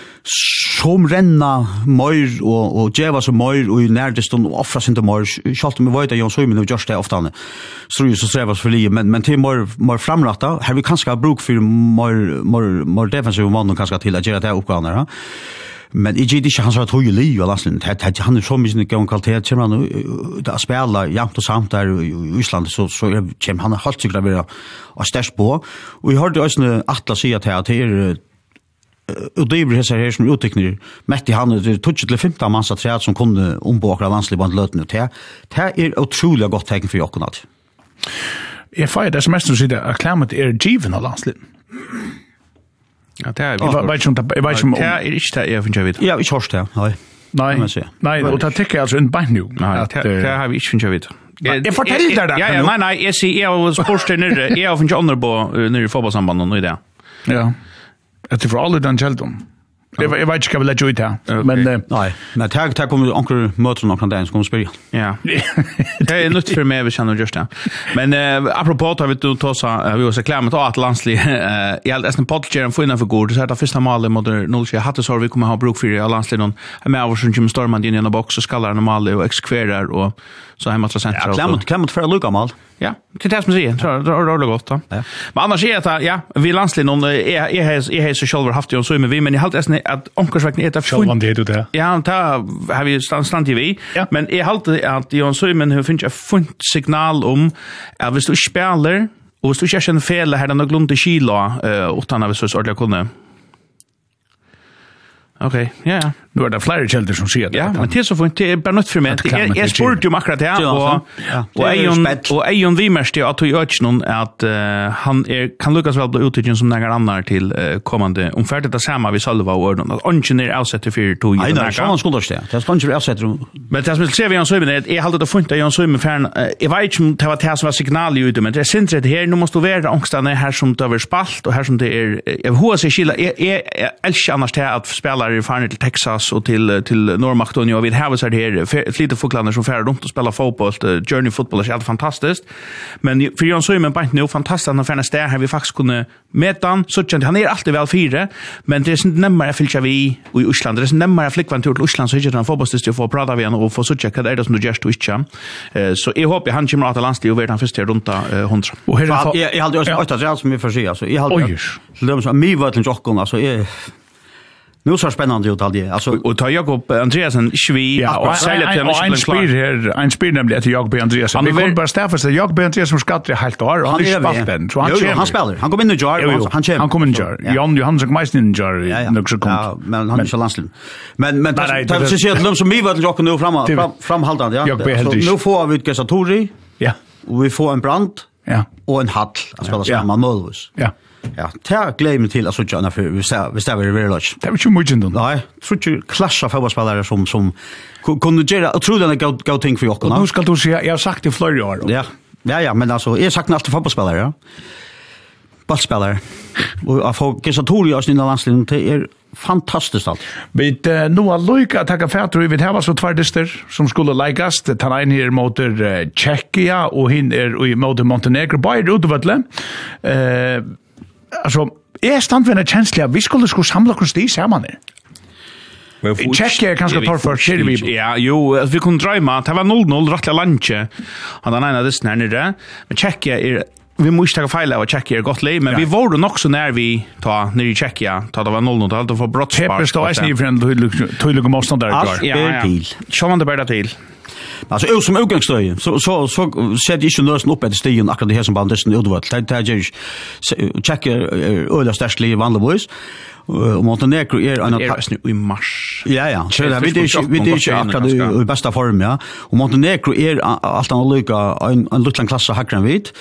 som renna mer och och geva så mer och närdest och offra sig inte mer. Schalt med vad Jan Suimen och just det ofta. Så ju så strävas för lige men men till mer mer framrätta. Här vi kanske ha bruk för mer mer mer defensiv man och kanske till att göra det uppgåvorna. Ja. Men i G D han sa att hur liv och lasten han är så mycket gång kvalitet som han där spelar jämt och samt där i Island så så är han har tycker det vara och stärst på och vi hörde också Atlas säga att det är och det blir så här som uttekner mätt i han det tog till femton massa träd som kunde ombåka landsligband löten det det är otroligt gott tecken för Jokonat. Jag får det som mest att säga att Clement är given av landsligen. Ja, det är jag vet inte jag vet inte det är inte det jag finner vet. Ja, vi hörs det. Nej. Nej. Nej, och det tycker jag alltså inte bara nu. Nej, det har vi inte finner vet. Jag fortäller det. Ja, ja, nej nej, jag ser jag var sporttränare. Jag finner under på när fotbollssambanden och det. Ja. Att det för alla den Sheldon. Det var jag vet inte vad det ut här. Men uh, nej, men tag tag kommer onkel möter någon där som kommer spela. Ja. Det är nytt för mig vi känner just det. Men uh, apropå har vi då tosa vi var så klar med att landslig uh, i allt nästan podcasten för innan för god så att första målet mot noll tre hade så vi kommer ha bruk för i landslig någon med över som Jim Storman in i en box och skallar normal och exekverar och så hemma till centrum. Ja, klämt klämt för Luka mal. Ja, det är det som säger. Tror det är gott då. Ja. Men annars är det ja, vi landslig någon är är är är så själva haft ju så med vi men i allt nästan att onkersvägen är det själva det du där. Ja, ta har vi stand stand T V. Ja. Men är halt att Jon Søymen hur finns jag funt signal om att hvis du spelar och hvis du inte känner fel här den har glömt kilo eh utan att så ordentligt kunna. Okej, ja ja. Nu är det flera kälder som ser det. Ja, men det är så fint. Det är bara något för mig. Jag spurte ju akkurat det här. Och, och Eion, och Eion Wimers det att du gör någon att uh, han är, kan lyckas väl bli uttygen som några andra till uh, kommande omfärd. Det samma vi salva och ordna. Att ungen är avsett för tog. Nej, nej, så han skulle det. Det ska inte avsett. Men det som ser vi Jon Søymen är jag hade det funnit Jon Søymen för jag vet inte vad det var som var signal ute men det är syns det här nu måste vara ångstan här som det över spalt och här som det är jag hur sig skilla är älskar annars det att spelare i fan till Texas och till till Norrmakton och vi har så här flytta folklander som färd runt och spela fotboll journey football är helt fantastiskt men för Jon Søymen på nu fantastiskt när färna där har vi faktiskt kunde mäta så att han är alltid väl fyra men det är inte närmare fylcha vi i Island det är närmare flickvan till Island så inte han fotbollsist ju får prata vi och få så checka det som du just twitch så jag hoppas han kommer att landslig och vet han först runt hundra och här jag jag hade också att som vi får se alltså jag hade de som mig var till jocken alltså är nu så spännande ut all det. Alltså och ta Jakob Andreasen Schwi ja, och sälja till en spel här en spel nämligen till Jakob Andreasen. Vi kommer bara stäffa så Jakob Andreasen som skatter helt år och han är spalten. Så han han spelar. Han kommer in i jar han kommer han kommer in i jar. Jan Johansson kommer in i jar nog så kom. Ja, men han är så landslig. Men men det så ser de som vi var Jakob nu fram framhållande ja. Nu får vi ett Satori. Ja. Och vi får en brand. Ja. Och en hall att spela samman Mölvus. Ja. Ja, ta glöm till alltså John för vi ser vi ser väldigt lågt. Det var ju mycket ändå. Nej, tror du klascha fotbollsspelare som som kunde göra och tror den go go thing för Jockarna. Nu ska du se jag har sagt det flera år. Ja. Ja ja, men alltså jag har sagt nästa fotbollsspelare, ja. Bollspelare. Och av Gesatorius i landslinjen det är fantastiskt allt. Vi uh, nu har lycka att ta färt och vi har så två dister som skulle likas. Ta in här mot uh, Tjeckia och hin är i mot Montenegro. Bara utvärtle. Eh alltså är standvänner känsliga vi skulle skulle samla oss det samman där. I Tjeckia kanske tar för sig vi. Ja, jo, vi kunde drömma att det var noll noll rätt lunch. Han har ena det när det. Men Tjeckia är vi måste ta fel av Tjeckia är gott läge men ja. Vi var då också när vi ta ner i Tjeckia ta det var noll noll alltså för brottsspark. Pepper står är ni från tydliga motståndare där. Ja, ja. Kör man det bara till. Alltså jag som utgångsstöj så så så ser det ju lösen upp ett stigen akkurat det här som bandisten Udvart. Det är ju Tjeckia öla stärstlig vanligtvis. Och Montenegro är en attack i mars. Ja ja. Så det vi det vi det är akkurat i bästa form ja. Och Montenegro är allt annat lika en en liten klasse hackran vid.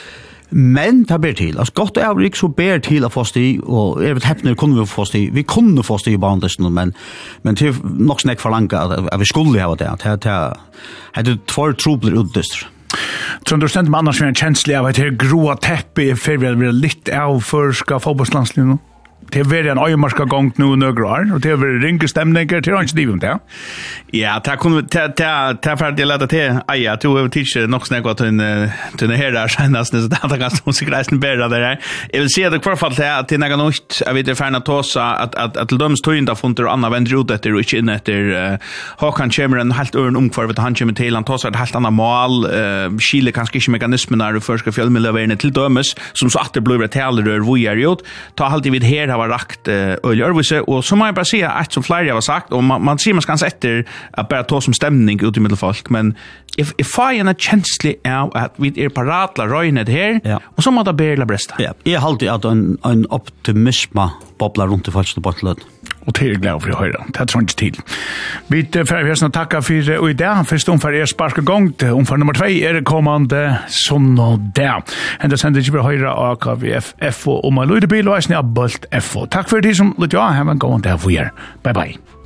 Men det ber till. Alltså gott är det så ber till att få sti och är vet häpnar kunde vi få sti. Vi kunde få sti i bandisten men men till nog snack förlanga att vi skulle ha det att det hade två trubbel utdist. Så du ständer man annars en känsla av att det gråa täppe för vi vill lite av för ska fotbollslandslinjen. Det är väl en öjmarska gång nu några år och det är väl ringa stämningar till inte det inte. Ja, ta kunde ta ta ta för det låta till. Aj, jag tror att det nog snägt att en till det här där senast så det ganska musikreisen bättre där. Jag vill se det kvar fall att det några något jag vet det förna tosa att att att de står inte funter och andra vänder ut efter och inte efter Håkan Cameron helt örn ungefär vet han kommer till han tosa ett helt annat mål Chile kanske inte mekanismerna för ska fjällmiljövärden till dömes som så att det blir ett helrör vi är gjort ta alltid vid här har rakt öljörvise och så man jag bara säga att som flera har sagt och man, man ser man ganska efter att bara ta som stämning ut i medelfolk men if if I en känslig är att vi är paratla röjnet här ja. Och så måste bärla bresta. Ja, jag har alltid att en en optimism bobblar runt i falska bottlet. Och det är glad för att höra. Det tror inte till. Vi får tacka för och idag först om för er sparka gång om för nummer två är det kommande sån och där. Ända sen det blir höra A K V F F och om man lyder bil och är snabbt F. Tack för det som lyssnade. Ha en god dag för er. Bye bye.